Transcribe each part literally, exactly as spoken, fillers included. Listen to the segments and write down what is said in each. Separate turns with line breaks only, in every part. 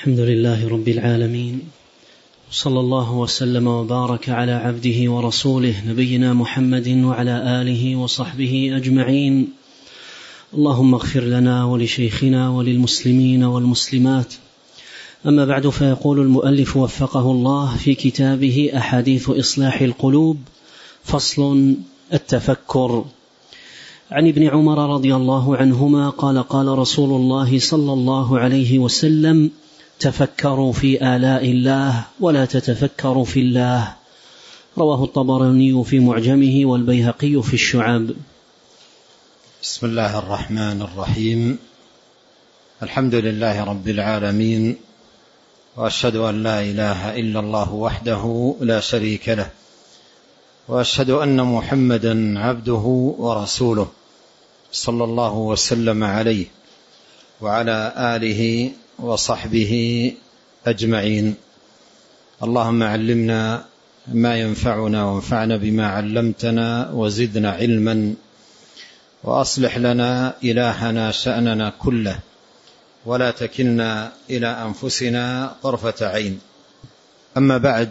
الحمد لله رب العالمين، صلى الله وسلم وبارك على عبده ورسوله نبينا محمد وعلى آله وصحبه أجمعين. اللهم اغفر لنا ولشيخنا وللمسلمين والمسلمات. أما بعد، فيقول المؤلف وفقه الله في كتابه أحاديث إصلاح القلوب، فصل: التفكر. عن ابن عمر رضي الله عنهما قال: قال رسول الله صلى الله عليه وسلم: تفكروا في آلاء الله ولا تتفكروا في الله. رواه الطبراني في معجمه والبيهقي في الشعب.
بسم الله الرحمن الرحيم. الحمد لله رب العالمين، وأشهد أن لا إله إلا الله وحده لا شريك له، وأشهد أن محمدا عبده ورسوله، صلى الله وسلم عليه وعلى آله وصحبه أجمعين. اللهم علمنا ما ينفعنا وانفعنا بما علمتنا وزدنا علما، وأصلح لنا إلهنا شأننا كله، ولا تكلنا إلى أنفسنا طرفة عين. أما بعد،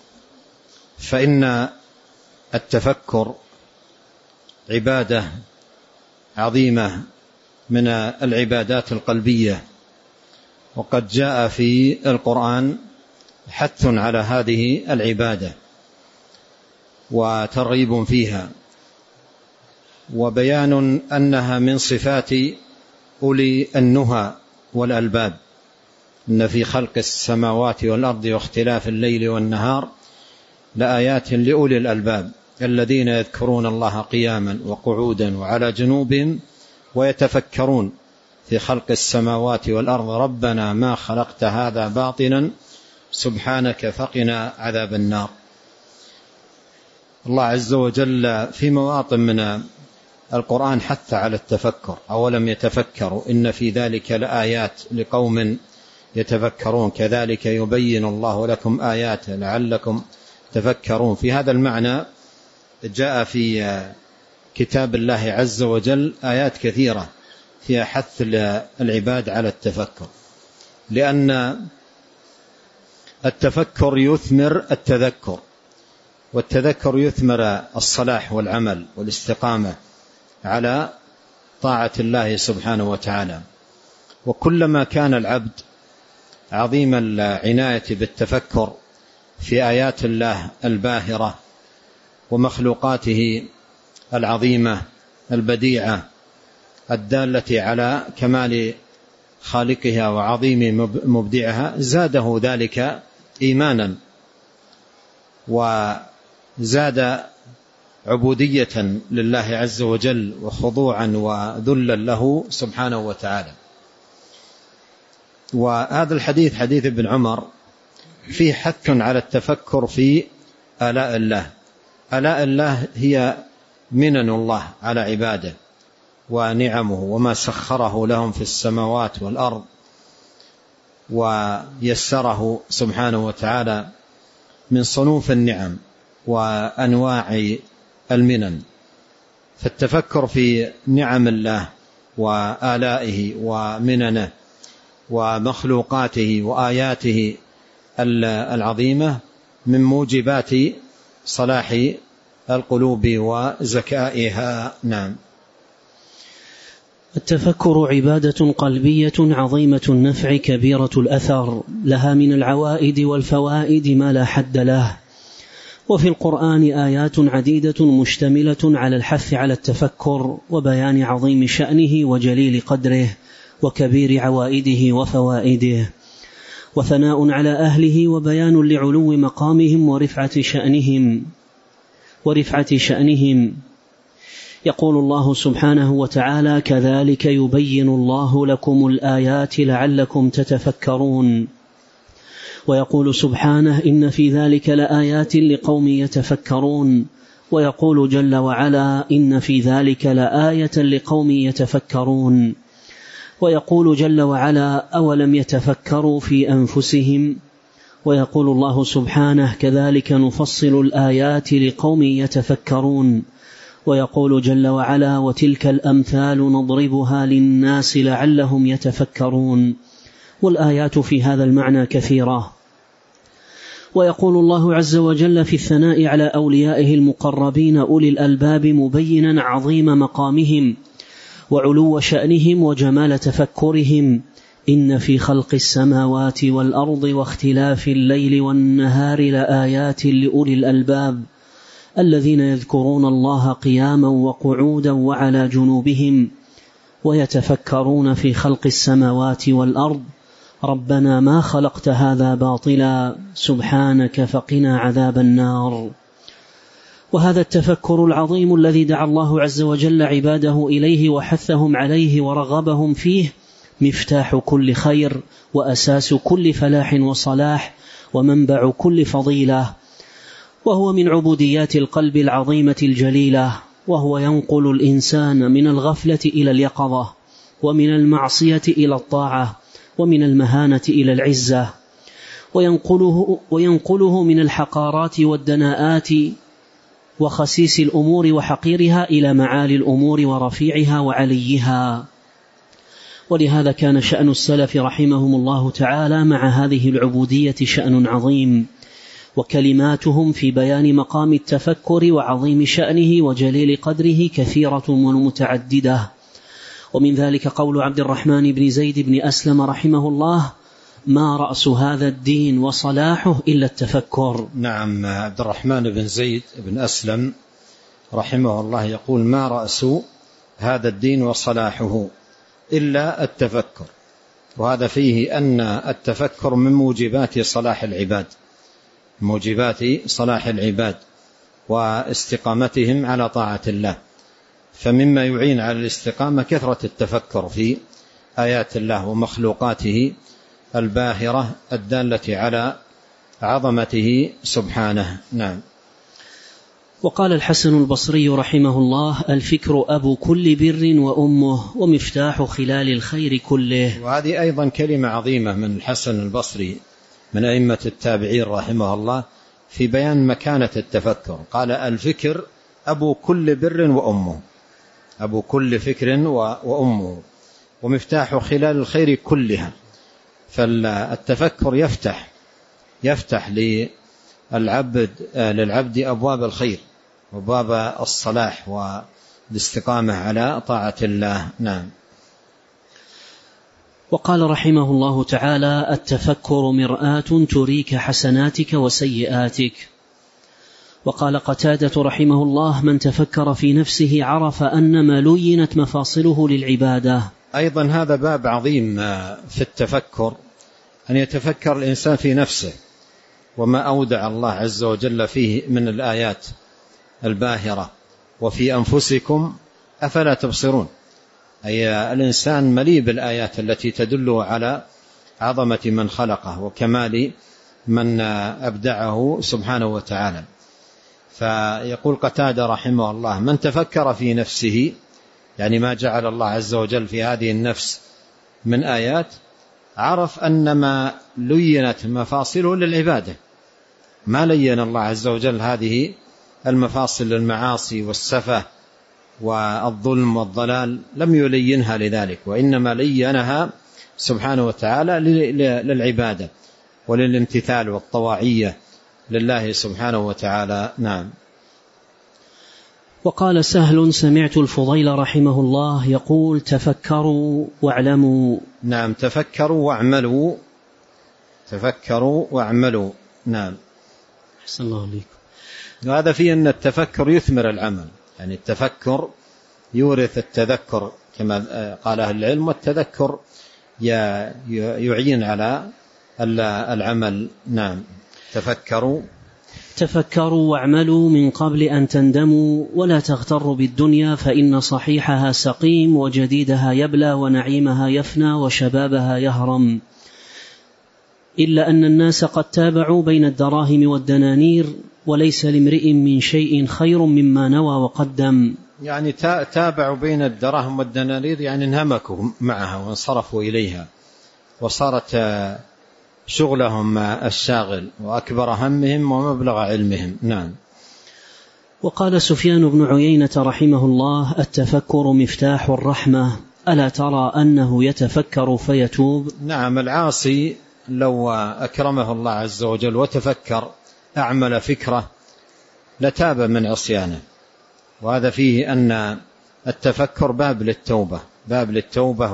فإن التفكر عبادة عظيمة من العبادات القلبية، وقد جاء في القرآن حث على هذه العبادة وترغيب فيها، وبيان أنها من صفات أولي النهى والألباب. إن في خلق السماوات والأرض واختلاف الليل والنهار لآيات لأولي الألباب الذين يذكرون الله قياما وقعودا وعلى جنوبهم ويتفكرون في خلق السماوات والأرض ربنا ما خلقت هذا باطلا سبحانك فقنا عذاب النار. الله عز وجل في مواطن من القرآن حث على التفكر: أولم يتفكروا إن في ذلك لآيات لقوم يتفكرون كذلك يبين الله لكم آياته لعلكم تفكرون. في هذا المعنى جاء في كتاب الله عز وجل آيات كثيرة فيها حث العباد على التفكر، لأن التفكر يثمر التذكر، والتذكر يثمر الصلاح والعمل والاستقامة على طاعة الله سبحانه وتعالى. وكلما كان العبد عظيم العناية بالتفكر في آيات الله الباهرة ومخلوقاته العظيمة البديعة الدالة على كمال خالقها وعظيم مبدعها، زاده ذلك إيمانا، وزاد عبودية لله عز وجل وخضوعا وذلا له سبحانه وتعالى. وهذا الحديث حديث ابن عمر فيه حث على التفكر في آلاء الله. آلاء الله هي منن الله على عباده ونعمه وما سخره لهم في السماوات والأرض ويسره سبحانه وتعالى من صنوف النعم وأنواع المنن. فالتفكر في نعم الله وآلائه ومننه ومخلوقاته وآياته العظيمة من موجبات صلاح القلوب وزكائها. نعم.
التفكر عبادة قلبية عظيمة النفع كبيرة الأثر، لها من العوائد والفوائد ما لا حد له. وفي القرآن آيات عديدة مشتملة على الحث على التفكر وبيان عظيم شأنه وجليل قدره وكبير عوائده وفوائده، وثناء على أهله وبيان لعلو مقامهم ورفعة شأنهم ورفعة شأنهم. يقول الله سبحانه وتعالى: كذلك يبين الله لكم الآيات لعلكم تتفكرون. ويقول سبحانه: إن في ذلك لآيات لقوم يتفكرون. ويقول جل وعلا: إن في ذلك لآية لقوم يتفكرون. ويقول جل وعلا: أولم يتفكروا في أنفسهم. ويقول الله سبحانه: كذلك نفصل الآيات لقوم يتفكرون. ويقول جل وعلا: وتلك الأمثال نضربها للناس لعلهم يتفكرون. والآيات في هذا المعنى كثيرة. ويقول الله عز وجل في الثناء على أوليائه المقربين أولي الألباب مبينا عظيم مقامهم وعلو شأنهم وجمال تفكرهم: إن في خلق السماوات والأرض واختلاف الليل والنهار لآيات لأولي الألباب الذين يذكرون الله قياما وقعودا وعلى جنوبهم ويتفكرون في خلق السماوات والأرض ربنا ما خلقت هذا باطلا سبحانك فقنا عذاب النار. وهذا التفكر العظيم الذي دعا الله عز وجل عباده إليه وحثهم عليه ورغبهم فيه مفتاح كل خير وأساس كل فلاح وصلاح ومنبع كل فضيلة، وهو من عبوديات القلب العظيمة الجليلة، وهو ينقل الإنسان من الغفلة إلى اليقظة، ومن المعصية إلى الطاعة، ومن المهانة إلى العزة، وينقله, وينقله من الحقارات والدناءات وخسيس الأمور وحقيرها إلى معالي الأمور ورفيعها وعليها. ولهذا كان شأن السلف رحمهم الله تعالى مع هذه العبودية شأن عظيم، وكلماتهم في بيان مقام التفكر وعظيم شأنه وجليل قدره كثيرة ومتعددة. ومن ذلك قول عبد الرحمن بن زيد بن أسلم رحمه الله: ما رأس هذا الدين وصلاحه إلا التفكر.
نعم، عبد الرحمن بن زيد بن أسلم رحمه الله يقول: ما رأس هذا الدين وصلاحه إلا التفكر. وهذا فيه أن التفكر من موجبات صلاح العباد، موجبات صلاح العباد واستقامتهم على طاعة الله. فمما يعين على الاستقامة كثرة التفكر في آيات الله ومخلوقاته الباهرة الدالة على عظمته سبحانه. نعم.
وقال الحسن البصري رحمه الله: الفكر أبو كل بر وأمه ومفتاح خلال الخير كله.
وهذه أيضا كلمة عظيمة من الحسن البصري من أئمة التابعين رحمه الله في بيان مكانة التفكر. قال: الفكر أبو كل بر وأمه، أبو كل فكر وأمه ومفتاح خلال الخير كلها. فالتفكر يفتح يفتح للعبد للعبد أبواب الخير وباب الصلاح والاستقامة على طاعة الله. نعم.
وقال رحمه الله تعالى: التفكر مرآة تريك حسناتك وسيئاتك. وقال قتادة رحمه الله: من تفكر في نفسه عرف أنما لينت مفاصله للعبادة.
أيضا هذا باب عظيم في التفكر، أن يتفكر الإنسان في نفسه وما أودع الله عز وجل فيه من الآيات الباهرة. وفي أنفسكم أفلا تبصرون، أي الإنسان مليء بالآيات التي تدل على عظمة من خلقه وكمال من أبدعه سبحانه وتعالى. فيقول قتادة رحمه الله: من تفكر في نفسه، يعني ما جعل الله عز وجل في هذه النفس من آيات، عرف أن ما لينت مفاصله للعبادة. ما لين الله عز وجل هذه المفاصل للمعاصي والسفة والظلم والضلال، لم يلينها لذلك، وإنما لينها سبحانه وتعالى للعبادة وللامتثال والطواعية لله سبحانه وتعالى. نعم.
وقال سهل: سمعت الفضيل رحمه الله يقول: تفكروا واعلموا.
نعم، تفكروا واعملوا، تفكروا واعملوا. نعم.
أحسن الله عليكم.
وهذا فيه أن التفكر يثمر العمل، يعني التفكر يورث التذكر كما قال أهل العلم، والتذكر يعين على العمل. نعم. تفكروا
تفكروا واعملوا من قبل أن تندموا، ولا تغتروا بالدنيا فإن صحيحها سقيم وجديدها يبلى ونعيمها يفنى وشبابها يهرم. إلا أن الناس قد تابعوا بين الدراهم والدنانير، وليس لامرئ من شيء خير مما نوى وقدم.
يعني تابعوا بين الدراهم والدنانير، يعني انهمكوا معها وانصرفوا إليها، وصارت شغلهم الشاغل وأكبر همهم ومبلغ علمهم. نعم.
وقال سفيان بن عيينة رحمه الله: التفكر مفتاح الرحمة، ألا ترى أنه يتفكر فيتوب؟
نعم، العاصي لو أكرمه الله عز وجل وتفكر أعمل فكرة لتاب من عصيانه، وهذا فيه أن التفكر باب للتوبة، باب للتوبة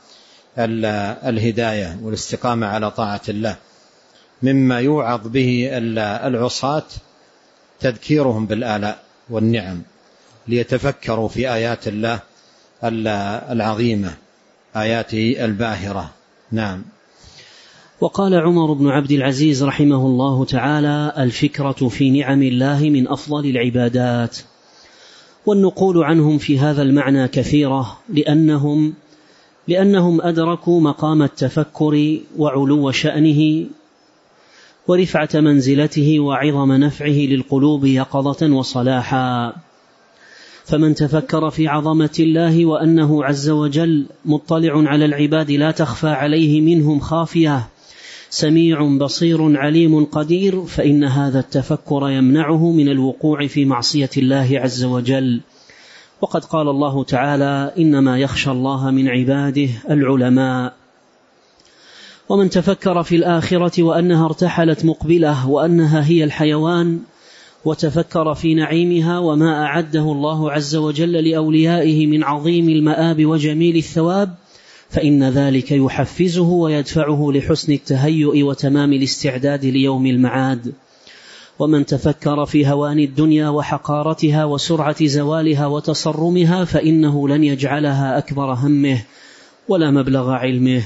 والهداية والاستقامة على طاعة الله. مما يوعظ به العصاة تذكيرهم بالآلاء والنعم ليتفكروا في آيات الله العظيمة، آياته الباهرة. نعم.
وقال عمر بن عبد العزيز رحمه الله تعالى: الفكرة في نعم الله من أفضل العبادات. والنقول عنهم في هذا المعنى كثيرة، لأنهم لأنهم أدركوا مقام التفكر وعلو شأنه ورفعة منزلته وعظم نفعه للقلوب يقظة وصلاحا. فمن تفكر في عظمة الله وأنه عز وجل مطلع على العباد لا تخفى عليه منهم خافية، سميع بصير عليم قدير، فإن هذا التفكر يمنعه من الوقوع في معصية الله عز وجل. وقد قال الله تعالى: إنما يخشى الله من عباده العلماء. ومن تفكر في الآخرة وأنها ارتحلت مقبلة وأنها هي الحيوان، وتفكر في نعيمها وما أعده الله عز وجل لأوليائه من عظيم المآب وجميل الثواب، فإن ذلك يحفزه ويدفعه لحسن التهيؤ وتمام الاستعداد ليوم المعاد. ومن تفكر في هوان الدنيا وحقارتها وسرعة زوالها وتصرمها، فإنه لن يجعلها أكبر همه ولا مبلغ علمه.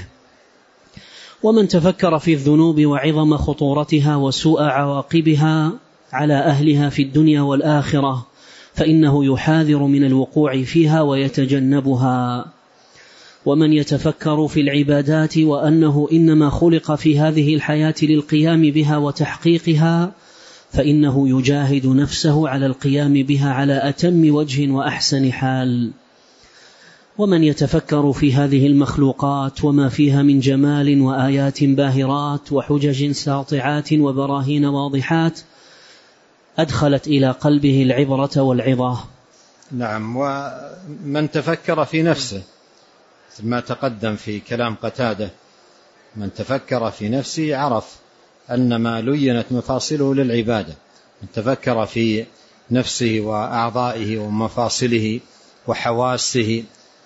ومن تفكر في الذنوب وعظم خطورتها وسوء عواقبها على أهلها في الدنيا والآخرة، فإنه يحاذر من الوقوع فيها ويتجنبها. ومن يتفكر في العبادات وأنه إنما خلق في هذه الحياة للقيام بها وتحقيقها، فإنه يجاهد نفسه على القيام بها على أتم وجه وأحسن حال. ومن يتفكر في هذه المخلوقات وما فيها من جمال وآيات باهرات وحجج ساطعات وبراهين واضحات، أدخلت إلى قلبه العبرة والعظة.
نعم. ومن تفكر في نفسه ما تقدم في كلام قتادة، من تفكر في نفسه عرف أن ما لينت مفاصله للعبادة. من تفكر في نفسه وأعضائه ومفاصله وحواسه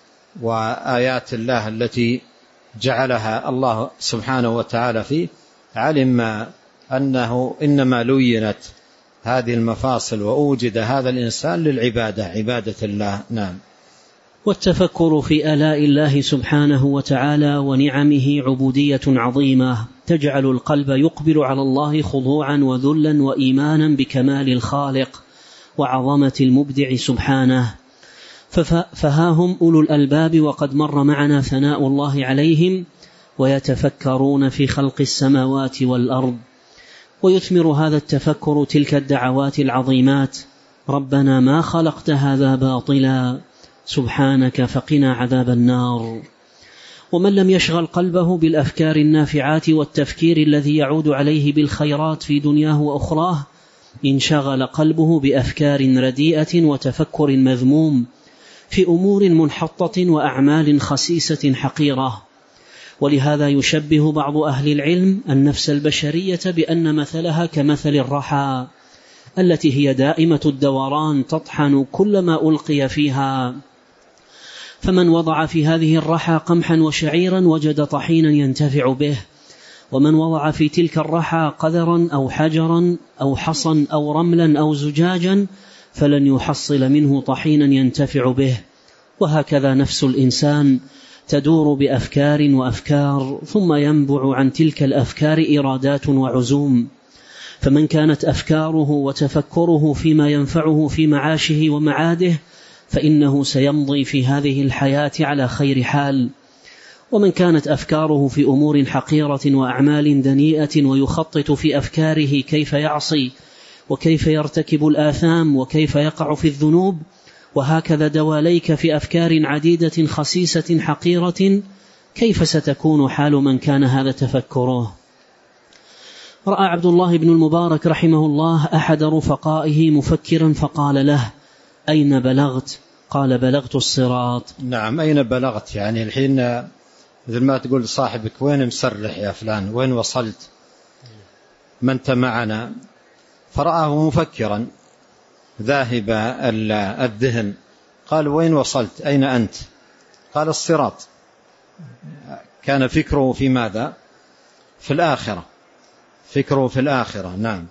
وآيات الله التي جعلها الله سبحانه وتعالى فيه، علم أنه إنما لينت هذه المفاصل وأوجد هذا الإنسان للعبادة، عبادة الله. نعم.
والتفكر في آلاء الله سبحانه وتعالى ونعمه عبودية عظيمة تجعل القلب يقبل على الله خضوعا وذلا وإيمانا بكمال الخالق وعظمة المبدع سبحانه. فهاهم أولو الألباب وقد مر معنا ثناء الله عليهم ويتفكرون في خلق السماوات والأرض. ويثمر هذا التفكر تلك الدعوات العظيمات: ربنا ما خلقت هذا باطلا سبحانك فقنا عذاب النار. ومن لم يشغل قلبه بالأفكار النافعات والتفكير الذي يعود عليه بالخيرات في دنياه وأخراه، انشغل قلبه بأفكار رديئة وتفكر مذموم في أمور منحطة وأعمال خسيسة حقيرة. ولهذا يشبه بعض أهل العلم النفس البشرية بأن مثلها كمثل الرحى التي هي دائمة الدوران تطحن كلما ألقي فيها. فمن وضع في هذه الرحى قمحا وشعيرا وجد طحينا ينتفع به، ومن وضع في تلك الرحى قذرا أو حجرا أو حصا أو رملا أو زجاجا فلن يحصل منه طحينا ينتفع به. وهكذا نفس الإنسان تدور بأفكار وأفكار، ثم ينبع عن تلك الأفكار إرادات وعزوم. فمن كانت أفكاره وتفكره فيما ينفعه في معاشه ومعاده، فإنه سيمضي في هذه الحياة على خير حال. ومن كانت أفكاره في أمور حقيرة وأعمال دنيئة ويخطط في أفكاره كيف يعصي وكيف يرتكب الآثام وكيف يقع في الذنوب، وهكذا دواليك في أفكار عديدة خسيسة حقيرة، كيف ستكون حال من كان هذا تفكره؟ رأى عبد الله بن المبارك رحمه الله أحد رفقائه مفكرا فقال له: أين بلغت؟ قال بلغت الصراط.
نعم، أين بلغت؟ يعني الحين مثل ما تقول صاحبك وين مسرح يا فلان، وين وصلت، ما أنت معنا، فرآه مفكرا ذاهب الذهن، قال وين وصلت، أين أنت؟ قال الصراط. كان فكره في ماذا؟ في الآخرة، فكره في الآخرة. نعم.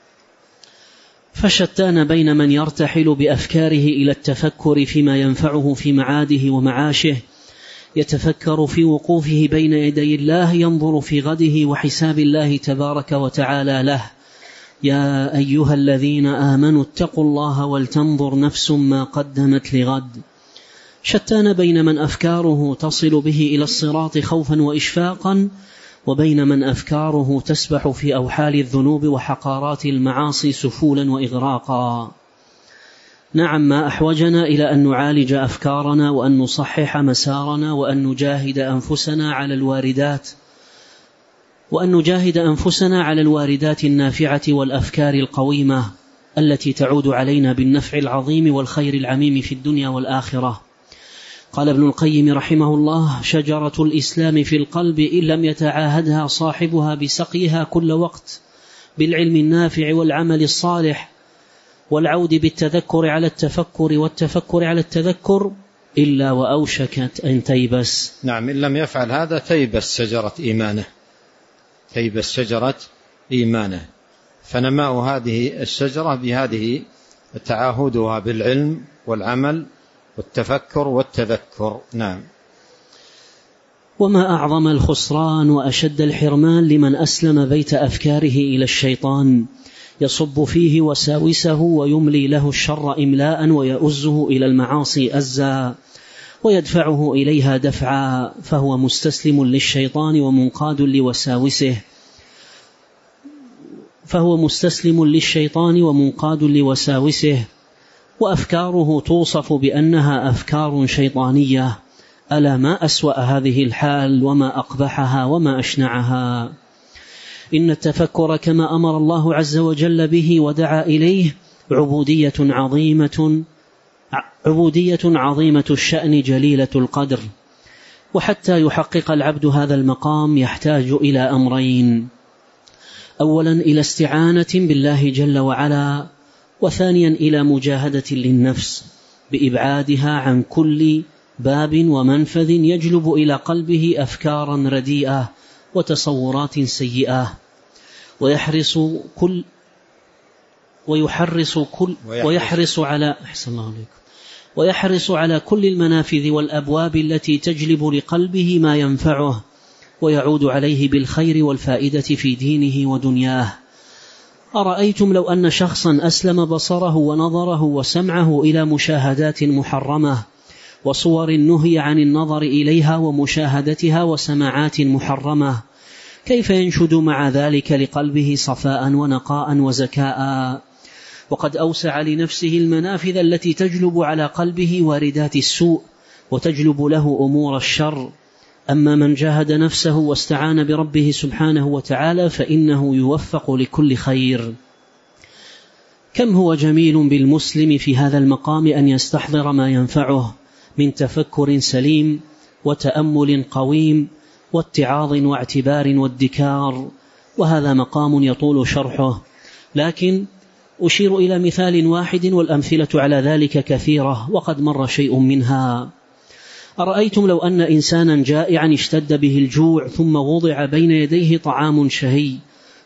فشتان بين من يرتحل بأفكاره إلى التفكر فيما ينفعه في معاده ومعاشه، يتفكر في وقوفه بين يدي الله، ينظر في غده وحساب الله تبارك وتعالى له. يا أيها الذين آمنوا اتقوا الله ولتنظر نفس ما قدمت لغد. شتان بين من أفكاره تصل به إلى الصراط خوفا وإشفاقا، وبين من أفكاره تسبح في أوحال الذنوب وحقارات المعاصي سفولا وإغراقا. نعم، ما أحوجنا إلى أن نعالج أفكارنا وأن نصحح مسارنا وأن نجاهد أنفسنا على الواردات وأن نجاهد أنفسنا على الواردات النافعة والأفكار القويمة التي تعود علينا بالنفع العظيم والخير العميم في الدنيا والآخرة. قال ابن القيم رحمه الله: شجرة الإسلام في القلب إن لم يتعاهدها صاحبها بسقيها كل وقت بالعلم النافع والعمل الصالح والعود بالتذكر على التفكر والتفكر على التذكر إلا وأوشكت أن تيبس.
نعم، إن لم يفعل هذا تيبس شجرة إيمانه، تيبس شجرة إيمانه. فنماء هذه الشجرة بهذه تعاهدها بالعلم والعمل والتفكر والتذكر. نعم.
وما أعظم الخسران وأشد الحرمان لمن أسلم بيت أفكاره إلى الشيطان، يصب فيه وساوسه ويملي له الشر إملاء ويؤزه إلى المعاصي أزا ويدفعه إليها دفعا، فهو مستسلم للشيطان ومنقاد لوساوسه فهو مستسلم للشيطان ومنقاد لوساوسه وأفكاره توصف بأنها أفكار شيطانية. ألا ما أسوأ هذه الحال وما أقبحها وما أشنعها. إن التفكر كما أمر الله عز وجل به ودعا إليه عبودية عظيمة عبودية عظيمة الشأن جليلة القدر. وحتى يحقق العبد هذا المقام يحتاج إلى أمرين: أولا إلى استعانة بالله جل وعلا، وثانيا إلى مجاهدة للنفس بإبعادها عن كل باب ومنفذ يجلب إلى قلبه أفكارا رديئة وتصورات سيئة، ويحرص كل ويحرص كل ويحرص على أحسن الله عليكم ويحرص على كل المنافذ والأبواب التي تجلب لقلبه ما ينفعه ويعود عليه بالخير والفائدة في دينه ودنياه. أرأيتم لو أن شخصا أسلم بصره ونظره وسمعه إلى مشاهدات محرمة وصور نهي عن النظر إليها ومشاهدتها وسماعات محرمة، كيف ينشد مع ذلك لقلبه صفاء ونقاء وزكاء؟ وقد أوسع لنفسه المنافذ التي تجلب على قلبه واردات السوء وتجلب له أمور الشر. أما من جاهد نفسه واستعان بربه سبحانه وتعالى فإنه يوفق لكل خير. كم هو جميل بالمسلم في هذا المقام أن يستحضر ما ينفعه من تفكر سليم وتأمل قويم واتعاظ واعتبار وادكار، وهذا مقام يطول شرحه، لكن أشير إلى مثال واحد والأمثلة على ذلك كثيرة وقد مر شيء منها. أرأيتم لو أن إنسانا جائعا اشتد به الجوع ثم وضع بين يديه طعام شهي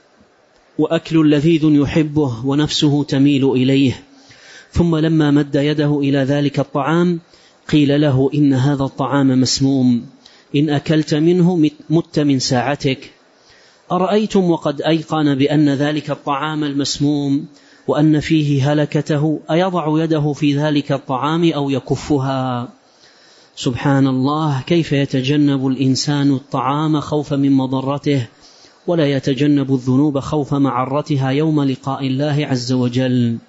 وأكل لذيذ يحبه ونفسه تميل إليه، ثم لما مد يده إلى ذلك الطعام قيل له إن هذا الطعام مسموم، إن أكلت منه مت من ساعتك. أرأيتم وقد أيقن بأن ذلك الطعام المسموم وأن فيه هلكته أيضع يده في ذلك الطعام أو يكفها؟ سبحان الله، كيف يتجنب الإنسان الطعام خوفا من مضرته ولا يتجنب الذنوب خوف معرتها يوم لقاء الله عز وجل.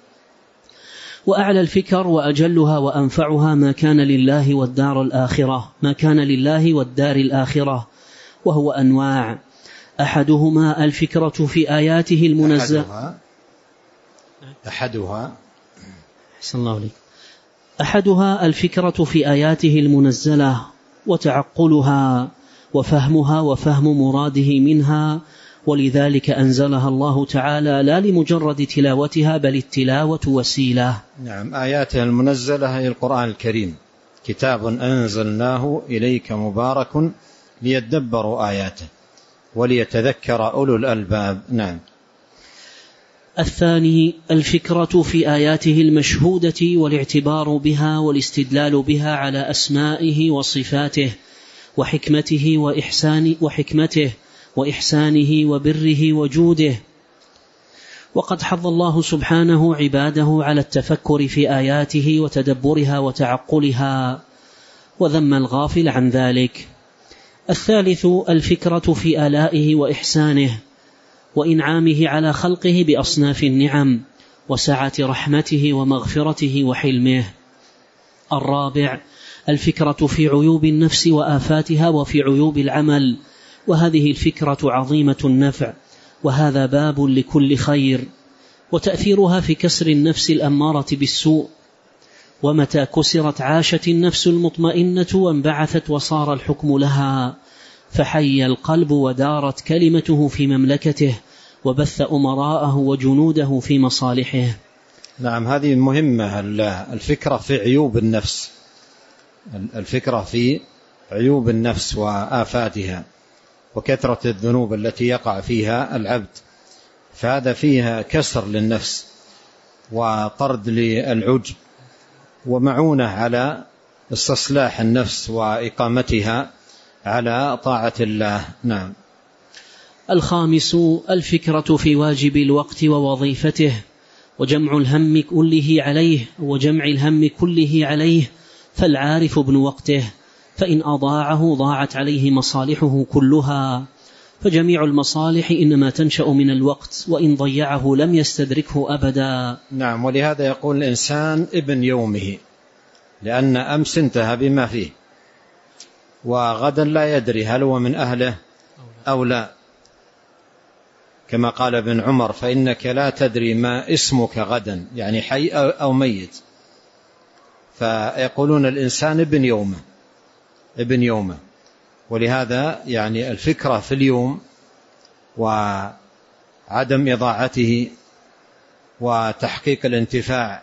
وأعلى الفكر وأجلها وأنفعها ما كان لله والدار الآخرة ما كان لله والدار الآخرة، وهو أنواع. أحدهما الفكرة في آياته المنزلة
أحدها, أحدها.
أحسن الله عليك. أحدها الفكرة في آياته المنزلة وتعقلها وفهمها وفهم مراده منها، ولذلك أنزلها الله تعالى لا لمجرد تلاوتها بل التلاوة وسيلة.
نعم، آياته المنزلة هي القرآن الكريم، كتاب أنزلناه إليك مبارك ليدبروا آياته وليتذكر أولو الألباب. نعم.
الثاني الفكرة في آياته المشهودة والاعتبار بها والاستدلال بها على أسمائه وصفاته وحكمته وإحسان وحكمته وإحسانه وبره وجوده. وقد حض الله سبحانه عباده على التفكر في آياته وتدبرها وتعقلها، وذم الغافل عن ذلك. الثالث الفكرة في آلائه وإحسانه وإنعامه على خلقه بأصناف النعم وسعة رحمته ومغفرته وحلمه. الرابع الفكرة في عيوب النفس وآفاتها وفي عيوب العمل، وهذه الفكرة عظيمة النفع، وهذا باب لكل خير، وتأثيرها في كسر النفس الأمارة بالسوء، ومتى كسرت عاشت النفس المطمئنة وانبعثت وصار الحكم لها، فحي القلب ودارت كلمته في مملكته وبث أمراءه وجنوده في مصالحه.
نعم، هذه مهمة، الفكرة في عيوب النفس، الفكرة في عيوب النفس وآفاتها وكثرة الذنوب التي يقع فيها العبد، فهذا فيها كسر للنفس وطرد للعجب ومعونة على استصلاح النفس وإقامتها على طاعة الله. نعم.
الخامس الفكرة في واجب الوقت ووظيفته وجمع الهم كله عليه وجمع الهم كله عليه فالعارف ابن وقته، فإن أضاعه ضاعت عليه مصالحه كلها، فجميع المصالح إنما تنشأ من الوقت، وإن ضيعه لم يستدركه أبدا.
نعم، ولهذا يقول الإنسان ابن يومه، لأن أمس انتهى بما فيه، وغدا لا يدري هل هو من أهله أو لا، كما قال ابن عمر: فإنك لا تدري ما اسمك غدا، يعني حي أو ميت. فيقولون الإنسان ابن يومه ابن يومه ولهذا يعني الفكرة في اليوم وعدم إضاعته وتحقيق الانتفاع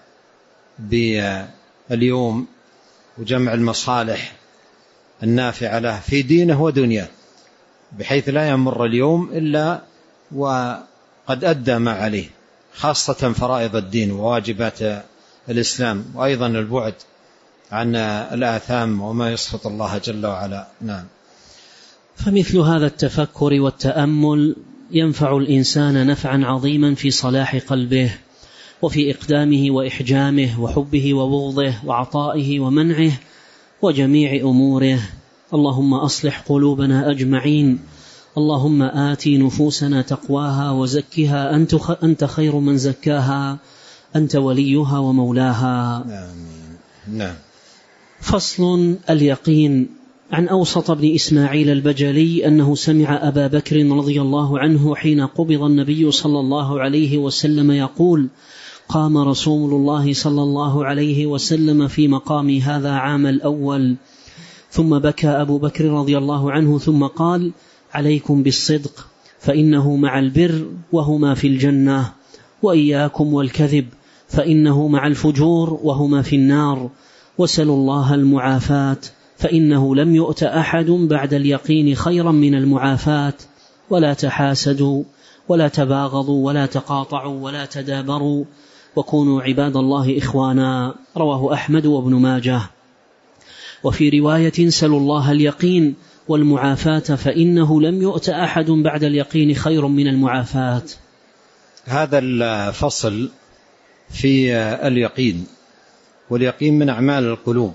باليوم وجمع المصالح النافعة له في دينه ودنياه، بحيث لا يمر اليوم إلا وقد أدى ما عليه، خاصة فرائض الدين وواجبات الإسلام، وأيضا البعد عن الآثام وما يسخط الله جل وعلا. نعم.
فمثل هذا التفكر والتأمل ينفع الإنسان نفعا عظيما في صلاح قلبه وفي إقدامه وإحجامه وحبه وبغضه وعطائه ومنعه وجميع أموره. اللهم أصلح قلوبنا أجمعين، اللهم آتي نفوسنا تقواها وزكها أنت خير من زكاها، أنت وليها ومولاها.
آمين. نعم.
فصل: اليقين. عن أوسط بن إسماعيل البجلي أنه سمع أبا بكر رضي الله عنه حين قبض النبي صلى الله عليه وسلم يقول: قام رسول الله صلى الله عليه وسلم في مقامي هذا عام الأول، ثم بكى أبو بكر رضي الله عنه ثم قال: عليكم بالصدق فإنه مع البر وهما في الجنة، وإياكم والكذب فإنه مع الفجور وهما في النار، وسلوا الله المعافاة فإنه لم يؤت أحد بعد اليقين خيرا من المعافاة، ولا تحاسدوا ولا تباغضوا ولا تقاطعوا ولا تدابروا، وكونوا عباد الله إخوانا. رواه أحمد وابن ماجه. وفي رواية: سلوا الله اليقين والمعافاة فإنه لم يؤت أحد بعد اليقين خير من المعافاة.
هذا الفصل في اليقين، واليقين من أعمال القلوب،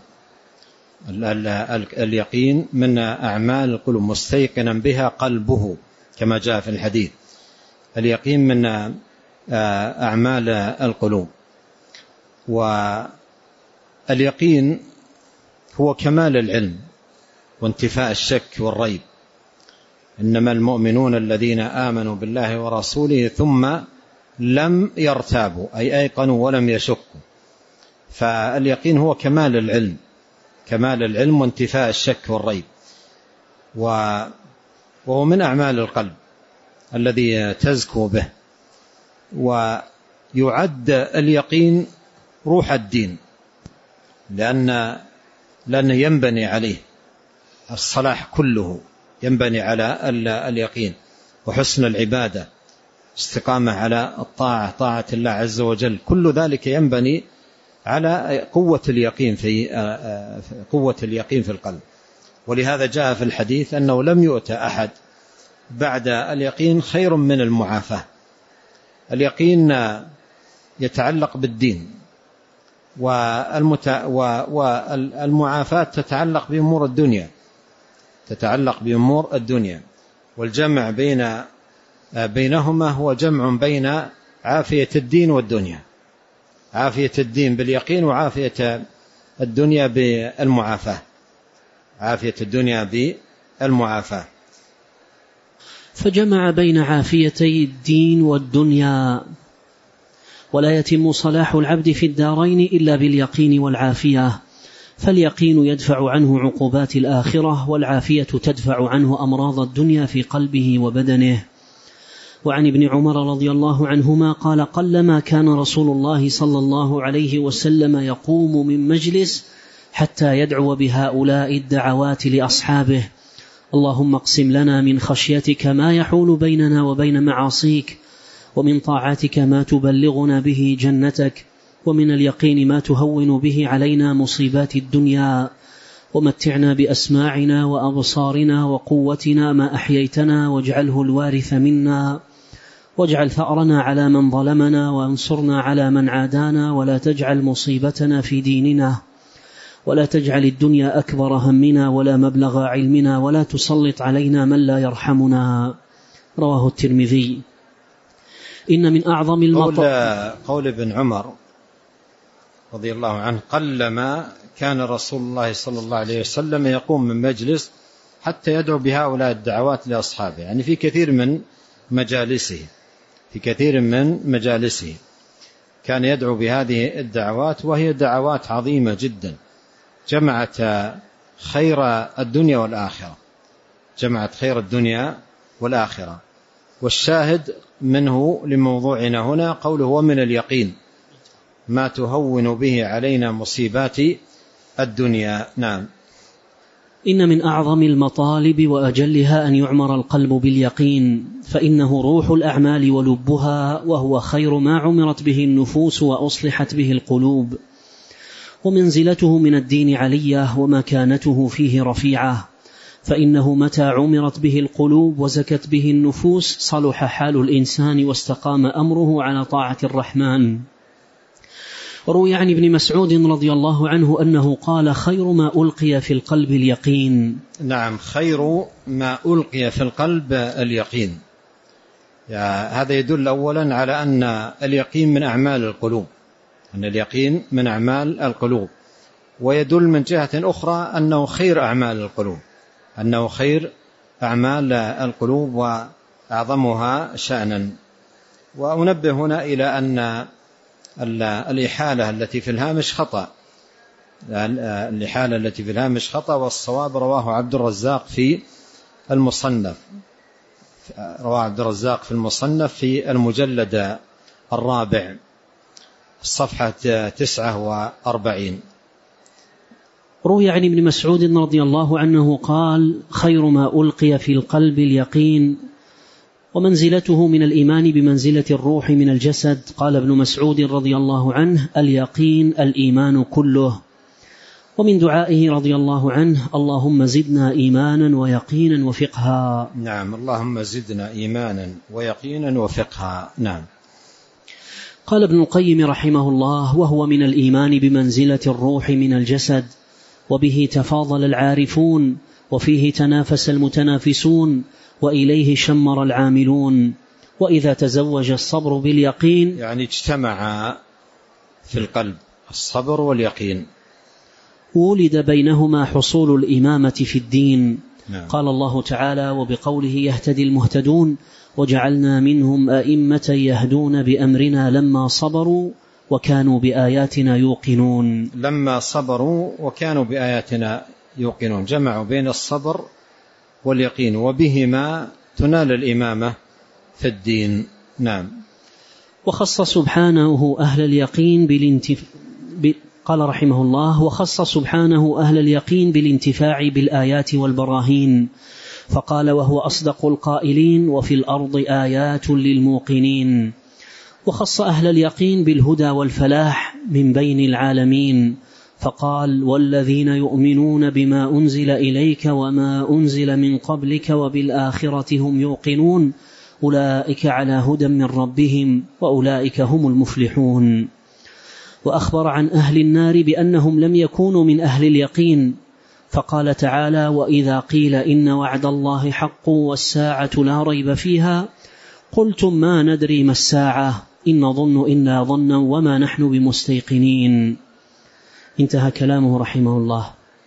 اليقين من أعمال القلوب مستيقنا بها قلبه كما جاء في الحديث. اليقين من أعمال القلوب، واليقين هو كمال العلم وانتفاء الشك والريب. إنما المؤمنون الذين آمنوا بالله ورسوله ثم لم يرتابوا، أي أيقنوا ولم يشكوا. فاليقين هو كمال العلم، كمال العلم وانتفاء الشك والريب، وهو من أعمال القلب الذي تزكو به. ويعد اليقين روح الدين، لأن لأن ينبني عليه الصلاح كله، ينبني على اليقين وحسن العبادة، استقامة على الطاعة، طاعة الله عز وجل، كل ذلك ينبني على قوة اليقين في قوة اليقين في القلب. ولهذا جاء في الحديث أنه لم يؤتى أحد بعد اليقين خير من المعافاة. اليقين يتعلق بالدين، والمعافاة تتعلق بأمور الدنيا، تتعلق بأمور الدنيا. والجمع بين بينهما هو جمع بين عافية الدين والدنيا، عافية الدين باليقين وعافية الدنيا بالمعافاة، عافية الدنيا بالمعافاة.
فجمع بين عافيتي الدين والدنيا. ولا يتم صلاح العبد في الدارين إلا باليقين والعافية، فاليقين يدفع عنه عقوبات الآخرة، والعافية تدفع عنه أمراض الدنيا في قلبه وبدنه. وعن ابن عمر رضي الله عنهما قال: قلما كان رسول الله صلى الله عليه وسلم يقوم من مجلس حتى يدعو بهؤلاء الدعوات لأصحابه: اللهم اقسم لنا من خشيتك ما يحول بيننا وبين معاصيك، ومن طاعتك ما تبلغنا به جنتك، ومن اليقين ما تهون به علينا مصيبات الدنيا، ومتعنا بأسماعنا وأبصارنا وقوتنا ما أحييتنا، واجعله الوارث منا، واجعل ثأرنا على من ظلمنا، وانصرنا على من عادانا، ولا تجعل مصيبتنا في ديننا، ولا تجعل الدنيا أكبر همنا ولا مبلغ علمنا، ولا تسلط علينا من لا يرحمنا. رواه الترمذي. إن من أعظم المطر
قول, قول ابن عمر رضي الله عنه: قلما كان رسول الله صلى الله عليه وسلم يقوم من مجلس حتى يدعو بهؤلاء الدعوات لأصحابه، يعني في كثير من مجالسه في كثير من مجالسه كان يدعو بهذه الدعوات، وهي دعوات عظيمة جدا، جمعت خير الدنيا والآخرة، جمعت خير الدنيا والآخرة. والشاهد منه لموضوعنا هنا قوله: ومن اليقين ما تهون به علينا مصيبات الدنيا. نعم.
إن من أعظم المطالب وأجلها أن يعمر القلب باليقين، فإنه روح الأعمال ولبها، وهو خير ما عمرت به النفوس وأصلحت به القلوب. ومنزلته من الدين علية، ومكانته فيه رفيعة، فإنه متى عمرت به القلوب وزكت به النفوس صلح حال الإنسان واستقام أمره على طاعة الرحمن. روي عن ابن مسعود رضي الله عنه أنه قال: خير ما ألقي في القلب اليقين.
نعم، خير ما ألقي في القلب اليقين. هذا يدل أولا على أن اليقين من أعمال القلوب، أن اليقين من أعمال القلوب، ويدل من جهة أخرى أنه خير أعمال القلوب، أنه خير أعمال القلوب وأعظمها شأنا. وأنبه هنا إلى أن الإحالة التي في الهامش خطأ، الإحالة التي في الهامش خطأ، والصواب رواه عبد الرزاق في المصنف، رواه عبد الرزاق في المصنف في المجلد الرابع الصفحة تسعة وأربعين.
روي عن ابن مسعود رضي الله عنه قال: خير ما ألقي في القلب اليقين، ومنزلته من الإيمان بمنزلة الروح من الجسد. قال ابن مسعود رضي الله عنه: اليقين الإيمان كله. ومن دعائه رضي الله عنه: اللهم زدنا إيمانا ويقينا وفقها.
نعم، اللهم زدنا إيمانا ويقينا وفقها. نعم.
قال ابن القيم رحمه الله: وهو من الإيمان بمنزلة الروح من الجسد، وبه تفاضل العارفون، وفيه تنافس المتنافسون، وإليه شمر العاملون. وإذا تزوج الصبر باليقين،
يعني اجتمع في القلب الصبر واليقين،
ولد بينهما حصول الإمامة في الدين.
نعم. قال
الله تعالى: وبقوله يهتدي المهتدون، وجعلنا منهم أئمة يهدون بأمرنا لما صبروا وكانوا بآياتنا يوقنون.
لما صبروا وكانوا بآياتنا يوقنون، جمعوا بين الصبر واليقين، وبهما تنال الإمامة في الدين. نعم.
وخص سبحانه أهل اليقين بالانتف... ب... قال رحمه الله: وخص سبحانه أهل اليقين بالانتفاع بالآيات والبراهين، فقال: وهو أصدق القائلين: وفي الأرض آيات للموقنين. وخص أهل اليقين بالهدى والفلاح من بين العالمين، فقال: والذين يؤمنون بما أنزل إليك وما أنزل من قبلك وبالآخرة هم يوقنون أولئك على هدى من ربهم وأولئك هم المفلحون. وأخبر عن أهل النار بأنهم لم يكونوا من أهل اليقين، فقال تعالى: وإذا قيل إن وعد الله حق والساعة لا ريب فيها قلتم ما ندري ما الساعة إن نظن إلا ظنا وما نحن بمستيقنين. انتهى كلامه رحمه الله.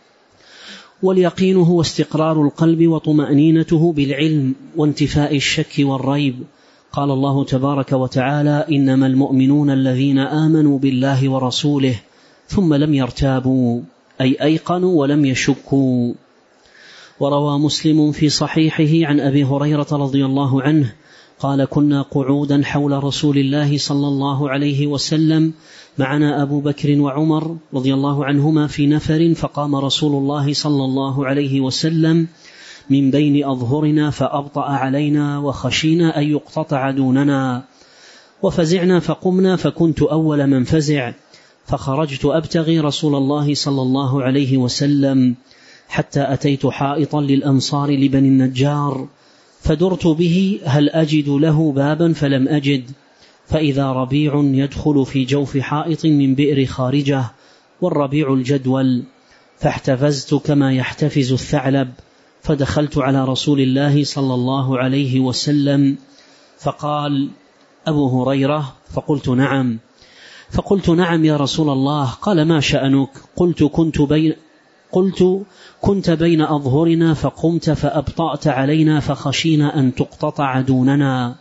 واليقين هو استقرار القلب وطمأنينته بالعلم وانتفاء الشك والريب. قال الله تبارك وتعالى: إنما المؤمنون الذين آمنوا بالله ورسوله ثم لم يرتابوا، أي أيقنوا ولم يشكوا. وروى مسلم في صحيحه عن أبي هريرة رضي الله عنه قال: كنا قعودا حول رسول الله صلى الله عليه وسلم، معنا أبو بكر وعمر رضي الله عنهما في نفر، فقام رسول الله صلى الله عليه وسلم من بين أظهرنا فأبطأ علينا وخشينا أن يقتطع دوننا، وفزعنا فقمنا، فكنت أول من فزع، فخرجت أبتغي رسول الله صلى الله عليه وسلم حتى أتيت حائطا للأنصار لبني النجار، فدرت به هل أجد له بابا فلم أجد، فإذا ربيع يدخل في جوف حائط من بئر خارجة، والربيع الجدول، فاحتفزت كما يحتفز الثعلب، فدخلت على رسول الله صلى الله عليه وسلم فقال: أبو هريرة؟ فقلت: نعم. فقلت: نعم يا رسول الله. قال: ما شأنك؟ قلت: كنت بين قلت كنت بين أظهرنا فقمت فأبطأت علينا فخشينا أن تقتطع دوننا،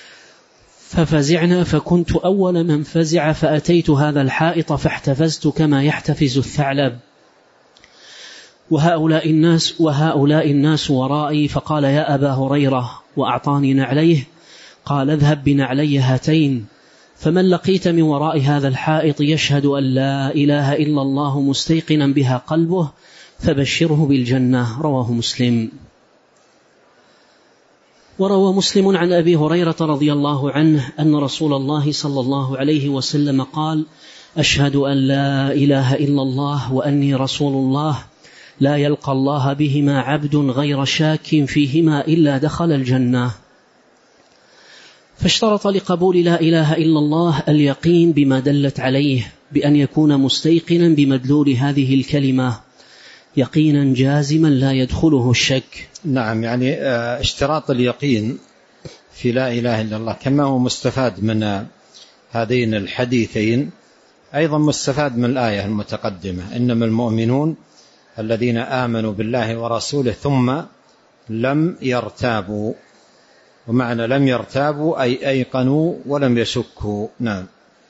ففزعنا، فكنت أول من فزع، فأتيت هذا الحائط فاحتفزت كما يحتفز الثعلب، وهؤلاء الناس وهؤلاء الناس ورائي. فقال: يا أبا هريرة، وأعطاني نعليه. قال: اذهب بنعلي هاتين، فمن لقيت من وراء هذا الحائط يشهد أن لا إله إلا الله مستيقنا بها قلبه فبشره بالجنة. رواه مسلم. وروى مسلم عن أبي هريرة رضي الله عنه أن رسول الله صلى الله عليه وسلم قال: أشهد أن لا إله إلا الله وأني رسول الله، لا يلقى الله بهما عبد غير شاك فيهما إلا دخل الجنة. فاشترط لقبول لا إله إلا الله اليقين بما دلت عليه، بأن يكون مستيقنا بمدلول هذه الكلمة يقينا جازما لا يدخله الشك.
نعم، يعني اشتراط اليقين في لا إله إلا الله كما هو مستفاد من هذين الحديثين أيضا مستفاد من الآية المتقدمة: إنما المؤمنون الذين آمنوا بالله ورسوله ثم لم يرتابوا. ومعنى لم يرتابوا أي أيقنوا ولم يشكوا. نعم.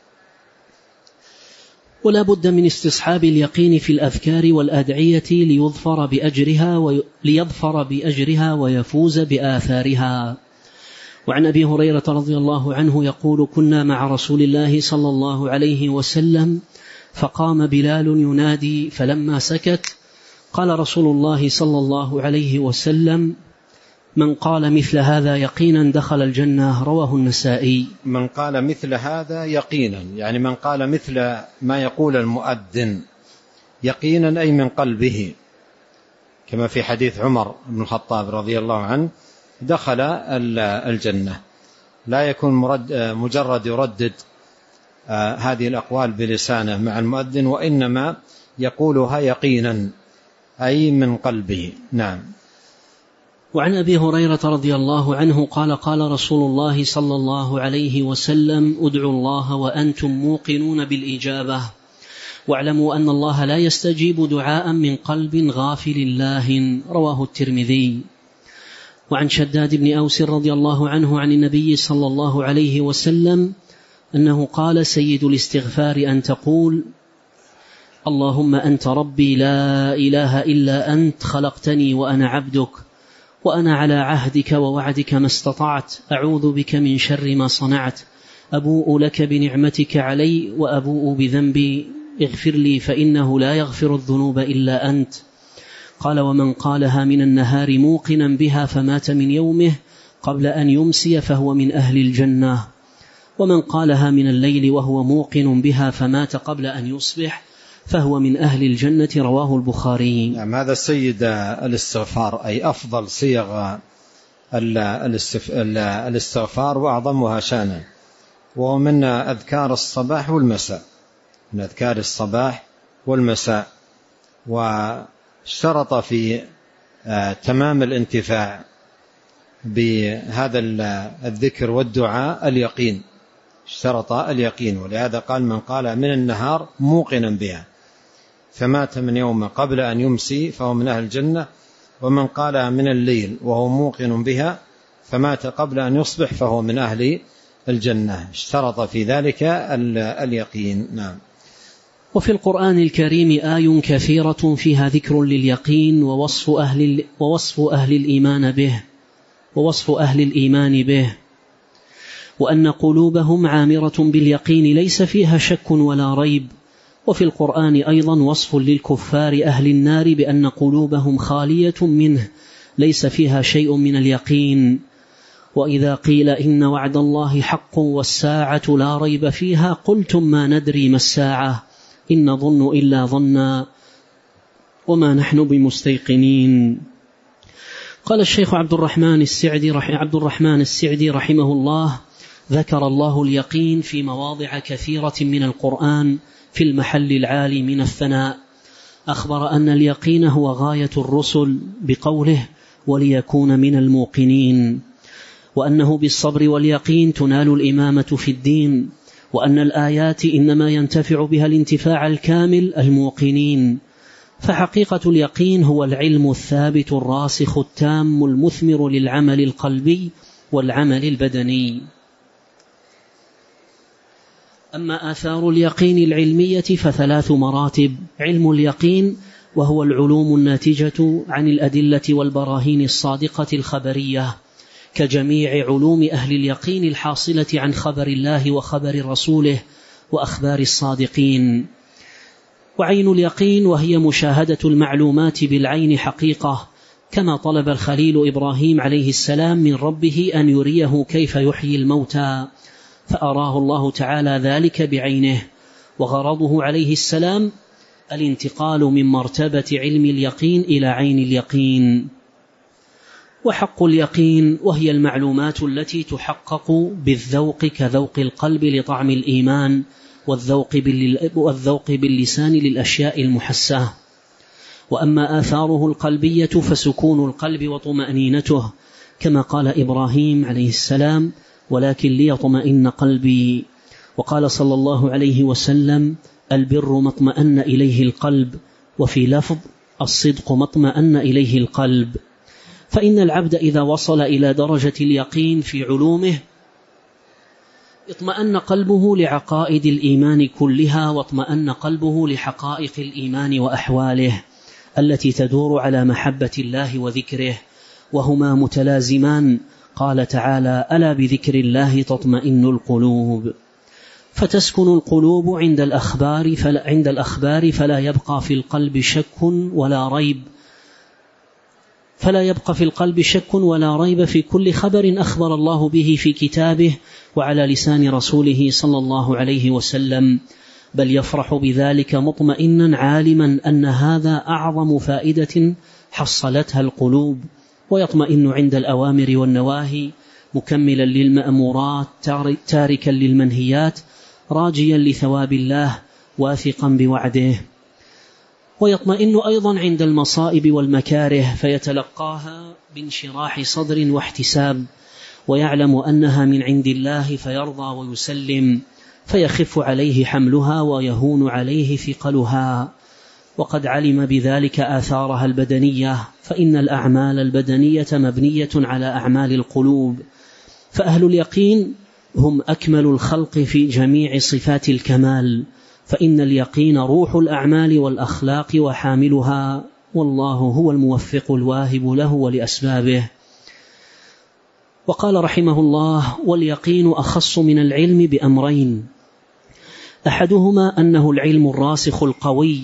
ولا بد من استصحاب اليقين في الأذكار والأدعية ليظفر بأجرها, وي... ليظفر بأجرها ويفوز بآثارها. وعن أبي هريرة رضي الله عنه يقول: كنا مع رسول الله صلى الله عليه وسلم فقام بلال ينادي، فلما سكت قال رسول الله صلى الله عليه وسلم: من قال مثل هذا يقينا دخل الجنة. رواه النسائي.
من قال مثل هذا يقينا، يعني من قال مثل ما يقول المؤذن يقينا أي من قلبه، كما في حديث عمر بن الخطاب رضي الله عنه: دخل الجنة. لا يكون مرد مجرد يردد هذه الأقوال بلسانه مع المؤذن، وإنما يقولها يقينا أي من قلبه. نعم.
وعن أبي هريرة رضي الله عنه قال: قال رسول الله صلى الله عليه وسلم: ادعوا الله وأنتم موقنون بالإجابة، واعلموا أن الله لا يستجيب دعاء من قلب غافل لاهٍ. رواه الترمذي. وعن شداد بن أوس رضي الله عنه عن النبي صلى الله عليه وسلم أنه قال: سيد الاستغفار أن تقول: اللهم أنت ربي لا إله إلا أنت، خلقتني وأنا عبدك، وأنا على عهدك ووعدك ما استطعت، أعوذ بك من شر ما صنعت، أبوء لك بنعمتك علي وأبوء بذنبي، اغفر لي فإنه لا يغفر الذنوب إلا أنت. قال: ومن قالها من النهار موقنا بها فمات من يومه قبل أن يمسي فهو من أهل الجنة، ومن قالها من الليل وهو موقن بها فمات قبل أن يصبح فهو من أهل الجنة. رواه البخاري.
نعم، هذا سيد الاستغفار، أي أفضل صيغ الاستغفار وأعظمها شانا، وهو من أذكار الصباح والمساء، من أذكار الصباح والمساء. واشترط في تمام الانتفاع بهذا الذكر والدعاء اليقين، اشترط اليقين، ولهذا قال: من قال من النهار موقنا بها فمات من يوم قبل أن يمسي فهو من أهل الجنة، ومن قالها من الليل وهو موقن بها فمات قبل أن يصبح فهو من أهل الجنة. اشترط في ذلك اليقين. نعم.
وفي القرآن الكريم آي كثيرة فيها ذكر لليقين ووصف أهل, ووصف أهل الإيمان به ووصف أهل الإيمان به وأن قلوبهم عامرة باليقين ليس فيها شك ولا ريب. وفي القرآن أيضا وصف للكفار أهل النار بأن قلوبهم خالية منه ليس فيها شيء من اليقين. وإذا قيل إن وعد الله حق والساعة لا ريب فيها قلتم ما ندري ما الساعة إن نظن إلا ظنا وما نحن بمستيقنين. قال الشيخ عبد الرحمن السعدي عبد الرحمن السعدي رحمه الله: ذكر الله اليقين في مواضع كثيرة من القرآن في المحل العالي من الثناء. أخبر أن اليقين هو غاية الرسل بقوله: وليكون من الموقنين، وأنه بالصبر واليقين تنال الإمامة في الدين، وأن الآيات إنما ينتفع بها الانتفاع الكامل الموقنين. فحقيقة اليقين هو العلم الثابت الراسخ التام المثمر للعمل القلبي والعمل البدني. أما آثار اليقين العلمية فثلاث مراتب: علم اليقين وهو العلوم الناتجة عن الأدلة والبراهين الصادقة الخبرية كجميع علوم أهل اليقين الحاصلة عن خبر الله وخبر رسوله وأخبار الصادقين. وعين اليقين وهي مشاهدة المعلومات بالعين حقيقة، كما طلب الخليل إبراهيم عليه السلام من ربه أن يريه كيف يحيي الموتى، فأراه الله تعالى ذلك بعينه، وغرضه عليه السلام الانتقال من مرتبة علم اليقين إلى عين اليقين. وحق اليقين وهي المعلومات التي تحقق بالذوق كذوق القلب لطعم الإيمان، والذوق باللسان للأشياء المحسة. وأما آثاره القلبية فسكون القلب وطمأنينته، كما قال إبراهيم عليه السلام: ولكن ليطمئن قلبي. وقال صلى الله عليه وسلم: البر ما اطمأن إليه القلب، وفي لفظ: الصدق ما اطمأن إليه القلب. فإن العبد إذا وصل إلى درجة اليقين في علومه اطمأن قلبه لعقائد الإيمان كلها، واطمأن قلبه لحقائق الإيمان وأحواله التي تدور على محبة الله وذكره، وهما متلازمان. قال تعالى: ألا بذكر الله تطمئن القلوب. فتسكن القلوب عند الأخبار فلا, عند الأخبار فلا يبقى في القلب شك ولا ريب فلا يبقى في القلب شك ولا ريب في كل خبر أخبر الله به في كتابه وعلى لسان رسوله صلى الله عليه وسلم، بل يفرح بذلك مطمئنا عالما أن هذا أعظم فائدة حصلتها القلوب، ويطمئن عند الأوامر والنواهي مكملا للمأمورات تاركا للمنهيات راجيا لثواب الله واثقا بوعده. ويطمئن أيضا عند المصائب والمكاره فيتلقاها بانشراح صدر واحتساب، ويعلم أنها من عند الله فيرضى ويسلم، فيخف عليه حملها ويهون عليه ثقلها. وقد علم بذلك آثارها البدنية، فإن الأعمال البدنية مبنية على أعمال القلوب، فأهل اليقين هم أكمل الخلق في جميع صفات الكمال، فإن اليقين روح الأعمال والأخلاق وحاملها، والله هو الموفق الواهب له ولأسبابه. وقال رحمه الله: واليقين أخص من العلم بأمرين، أحدهما أنه العلم الراسخ القوي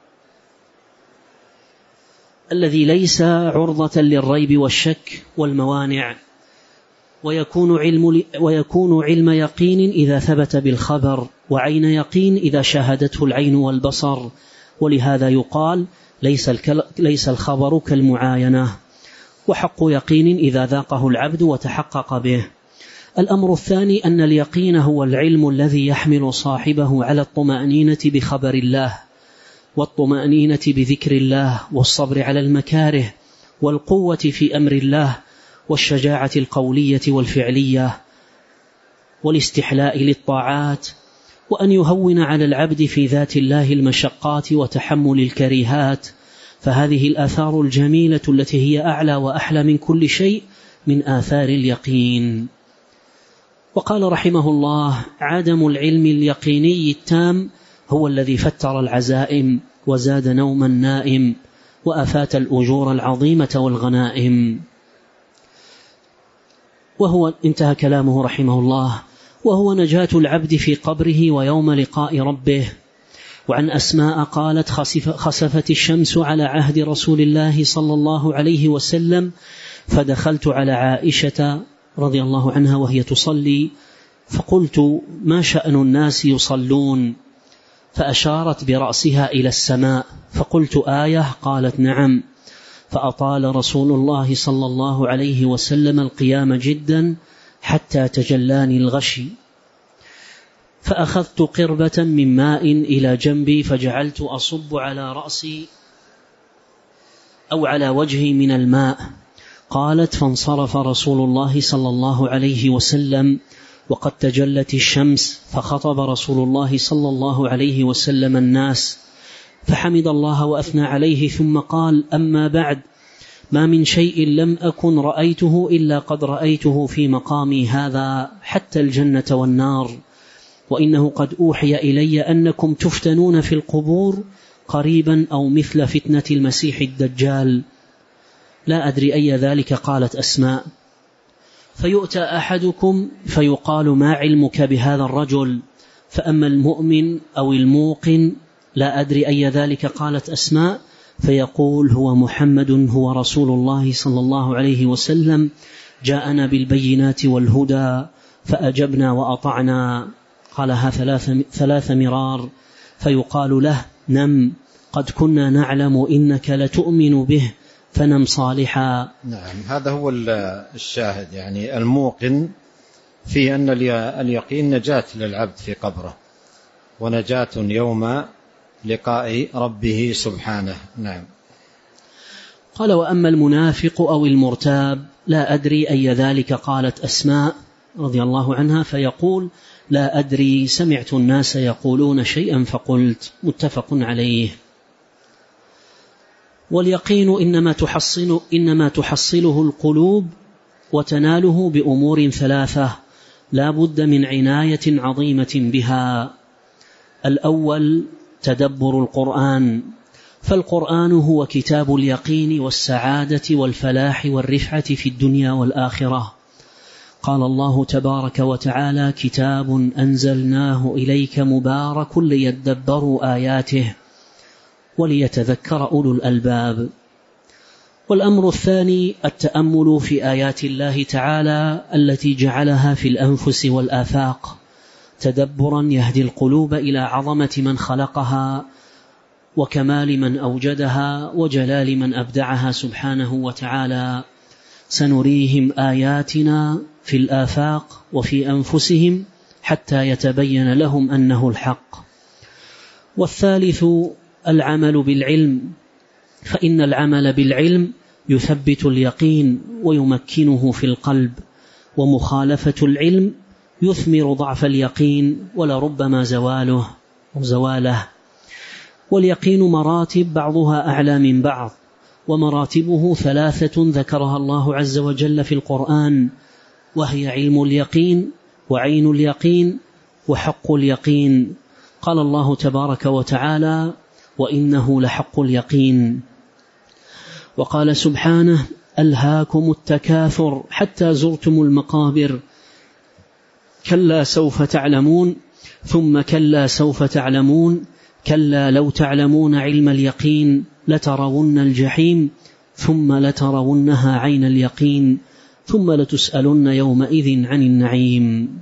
الذي ليس عرضة للريب والشك والموانع، ويكون علم, ويكون علم يقين إذا ثبت بالخبر، وعين يقين إذا شاهدته العين والبصر، ولهذا يقال ليس, ليس الخبر كالمعاينة، وحق يقين إذا ذاقه العبد وتحقق به. الأمر الثاني أن اليقين هو العلم الذي يحمل صاحبه على الطمأنينة بخبر الله، والطمأنينة بذكر الله، والصبر على المكاره، والقوة في أمر الله، والشجاعة القولية والفعلية، والاستحلاء للطاعات، وأن يهون على العبد في ذات الله المشقات وتحمل الكريهات. فهذه الآثار الجميلة التي هي أعلى وأحلى من كل شيء من آثار اليقين. وقال رحمه الله: عدم العلم اليقيني التام هو الذي فتر العزائم وزاد نوم النائم وأفات الأجور العظيمة والغنائم. وهو انتهى كلامه رحمه الله: وهو نجاة العبد في قبره ويوم لقاء ربه. وعن أسماء قالت: خسفت الشمس على عهد رسول الله صلى الله عليه وسلم، فدخلت على عائشة رضي الله عنها وهي تصلي، فقلت: ما شأن الناس يصلون؟ فأشارت برأسها إلى السماء، فقلت: آية؟ قالت: نعم. فأطال رسول الله صلى الله عليه وسلم القيام جدا حتى تجلاني الغشي، فأخذت قربة من ماء إلى جنبي فجعلت أصب على رأسي أو على وجهي من الماء. قالت: فانصرف رسول الله صلى الله عليه وسلم وقد تجلت الشمس، فخطب رسول الله صلى الله عليه وسلم الناس، فحمد الله وأثنى عليه، ثم قال: أما بعد، ما من شيء لم أكن رأيته إلا قد رأيته في مقامي هذا، حتى الجنة والنار، وإنه قد أوحي إلي أنكم تفتنون في القبور قريبا أو مثل فتنة المسيح الدجال. لا أدري أي ذلك. قالت أسماء: فيؤتى أحدكم فيقال: ما علمك بهذا الرجل؟ فأما المؤمن أو الموقن لا أدري أي ذلك. قالت أسماء: فيقول: هو محمد، هو رسول الله صلى الله عليه وسلم، جاءنا بالبينات والهدى، فأجبنا وأطعنا. قالها ثلاث, ثلاث مرار. فيقال له: نم، قد كنا نعلم إنك لتؤمن به، فنم صالحا.
نعم، هذا هو الشاهد، يعني الموقن في أن اليقين نجاة للعبد في قبره، ونجاة يوم لقاء ربه سبحانه. نعم.
قال: وأما المنافق أو المرتاب لا أدري أي ذلك. قالت أسماء رضي الله عنها: فيقول: لا أدري، سمعت الناس يقولون شيئا فقلت. متفق عليه. واليقين إنما تحصل إنما تحصله القلوب وتناله بأمور ثلاثة لا بد من عناية عظيمة بها. الأول تدبر القرآن، فالقرآن هو كتاب اليقين والسعادة والفلاح والرفعة في الدنيا والآخرة. قال الله تبارك وتعالى: كتاب أنزلناه إليك مبارك ليدبروا آياته وليتذكر أولو الألباب. والأمر الثاني التأمل في آيات الله تعالى التي جعلها في الأنفس والآفاق، تدبرا يهدي القلوب إلى عظمة من خلقها وكمال من أوجدها وجلال من أبدعها سبحانه وتعالى. سنريهم آياتنا في الآفاق وفي أنفسهم حتى يتبين لهم أنه الحق. والثالث العمل بالعلم، فإن العمل بالعلم يثبت اليقين ويمكنه في القلب، ومخالفة العلم يثمر ضعف اليقين ولربما زواله وزواله. واليقين مراتب بعضها أعلى من بعض، ومراتبه ثلاثة ذكرها الله عز وجل في القرآن، وهي علم اليقين وعين اليقين وحق اليقين. قال الله تبارك وتعالى: وإنه لحق اليقين. وقال سبحانه: ألهاكم التكاثر حتى زرتم المقابر كلا سوف تعلمون ثم كلا سوف تعلمون كلا لو تعلمون علم اليقين لترون الجحيم ثم لترونها عين اليقين ثم لتسألن يومئذ عن النعيم.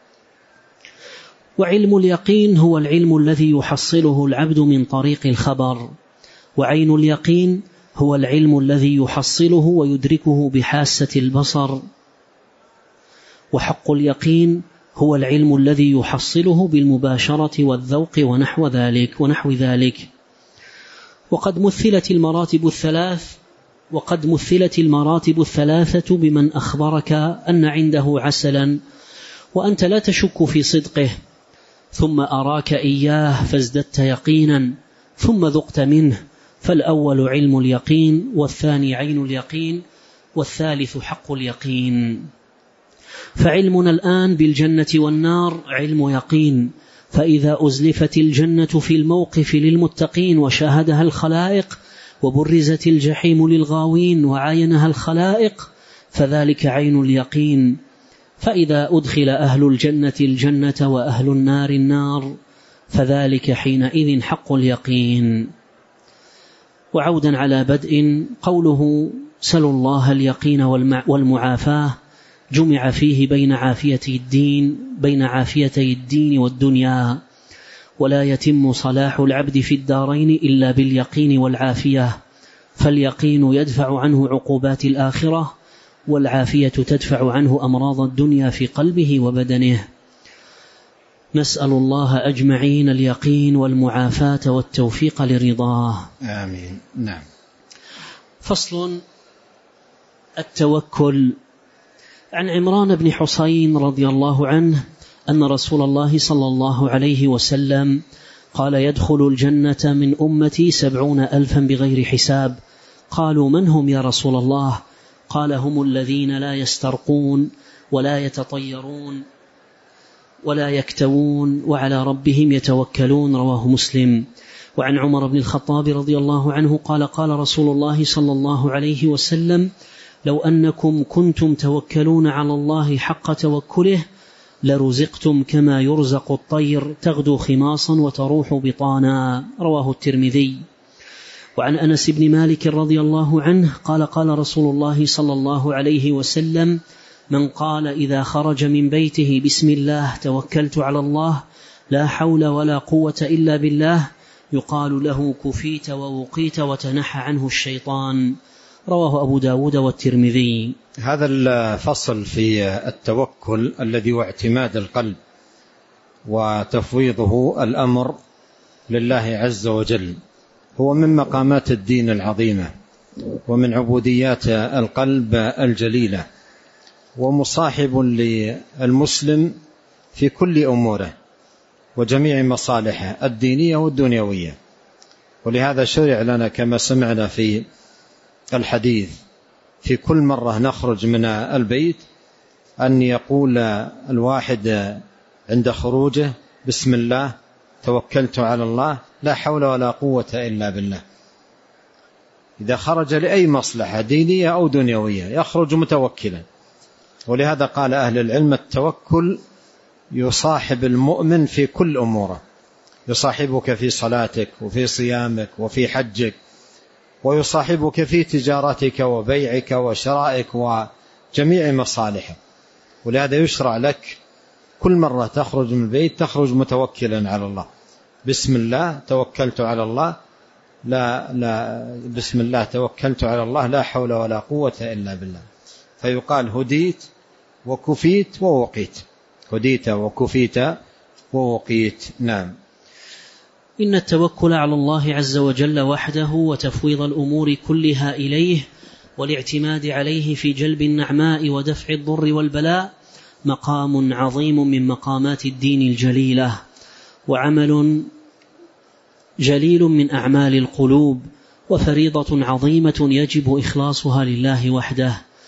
وعلم اليقين هو العلم الذي يحصله العبد من طريق الخبر، وعين اليقين هو العلم الذي يحصله ويدركه بحاسة البصر، وحق اليقين هو العلم الذي يحصله بالمباشرة والذوق ونحو ذلك ونحو ذلك. وقد مثلت المراتب الثلاث وقد مثلت المراتب الثلاثة بمن أخبرك أن عنده عسلا وأنت لا تشك في صدقه، ثم أراك إياه فازددت يقينا، ثم ذقت منه، فالأول علم اليقين، والثاني عين اليقين، والثالث حق اليقين. فعلمنا الآن بالجنة والنار علم يقين، فإذا أزلفت الجنة في الموقف للمتقين وشاهدها الخلائق، وبرزت الجحيم للغاوين وعاينها الخلائق، فذلك عين اليقين. فإذا أدخل أهل الجنة الجنة وأهل النار النار، فذلك حينئذ حق اليقين. وعودا على بدء، قوله سلوا الله اليقين والمعافاة جمع فيه بين عافية الدين بين عافيتي الدين والدنيا، ولا يتم صلاح العبد في الدارين إلا باليقين والعافية، فاليقين يدفع عنه عقوبات الآخرة، والعافية تدفع عنه أمراض الدنيا في قلبه وبدنه. نسأل الله أجمعين اليقين والمعافاة والتوفيق لرضاه،
آمين. نعم.
فصل: التوكل. عن عمران بن حسين رضي الله عنه أن رسول الله صلى الله عليه وسلم قال: يدخل الجنة من أمتي سبعون ألفا بغير حساب. قالوا: من هم يا رسول الله؟ قال: هم الذين لا يسترقون ولا يتطيرون ولا يكتوون وعلى ربهم يتوكلون. رواه مسلم. وعن عمر بن الخطاب رضي الله عنه قال: قال رسول الله صلى الله عليه وسلم: لو أنكم كنتم توكلون على الله حق توكله لرزقتم كما يرزق الطير تغدو خماصا وتروح بطانا. رواه الترمذي. وعن أنس بن مالك رضي الله عنه قال: قال رسول الله صلى الله عليه وسلم: من قال إذا خرج من بيته بسم الله توكلت على الله لا حول ولا قوة إلا بالله يقال له كفيت ووقيت وتنحى عنه الشيطان. رواه أبو داود والترمذي.
هذا الفصل في التوكل الذي هو اعتماد القلب وتفويضه الأمر لله عز وجل، هو من مقامات الدين العظيمة ومن عبوديات القلب الجليلة، ومصاحب للمسلم في كل أموره وجميع مصالحه الدينية والدنيوية. ولهذا شرع لنا كما سمعنا في الحديث في كل مرة نخرج من البيت أن يقول الواحد عند خروجه: بسم الله توكلت على الله لا حول ولا قوة إلا بالله. إذا خرج لأي مصلحة دينية أو دنيوية يخرج متوكلا. ولهذا قال أهل العلم: التوكل يصاحب المؤمن في كل أموره، يصاحبك في صلاتك وفي صيامك وفي حجك، ويصاحبك في تجارتك وبيعك وشرائك وجميع مصالحك. ولهذا يشرع لك كل مرة تخرج من البيت تخرج متوكلا على الله: بسم الله توكلت على الله لا لا بسم الله توكلت على الله لا حول ولا قوة إلا بالله. فيقال: هديت وكفيت ووقيت، هديت وكفيت ووقيت. نعم.
إن التوكل على الله عز وجل وحده وتفويض الأمور كلها إليه والاعتماد عليه في جلب النعماء ودفع الضر والبلاء مقام عظيم من مقامات الدين الجليلة، وعمل جليل من أعمال القلوب، وفريضة عظيمة يجب إخلاصها لله وحده.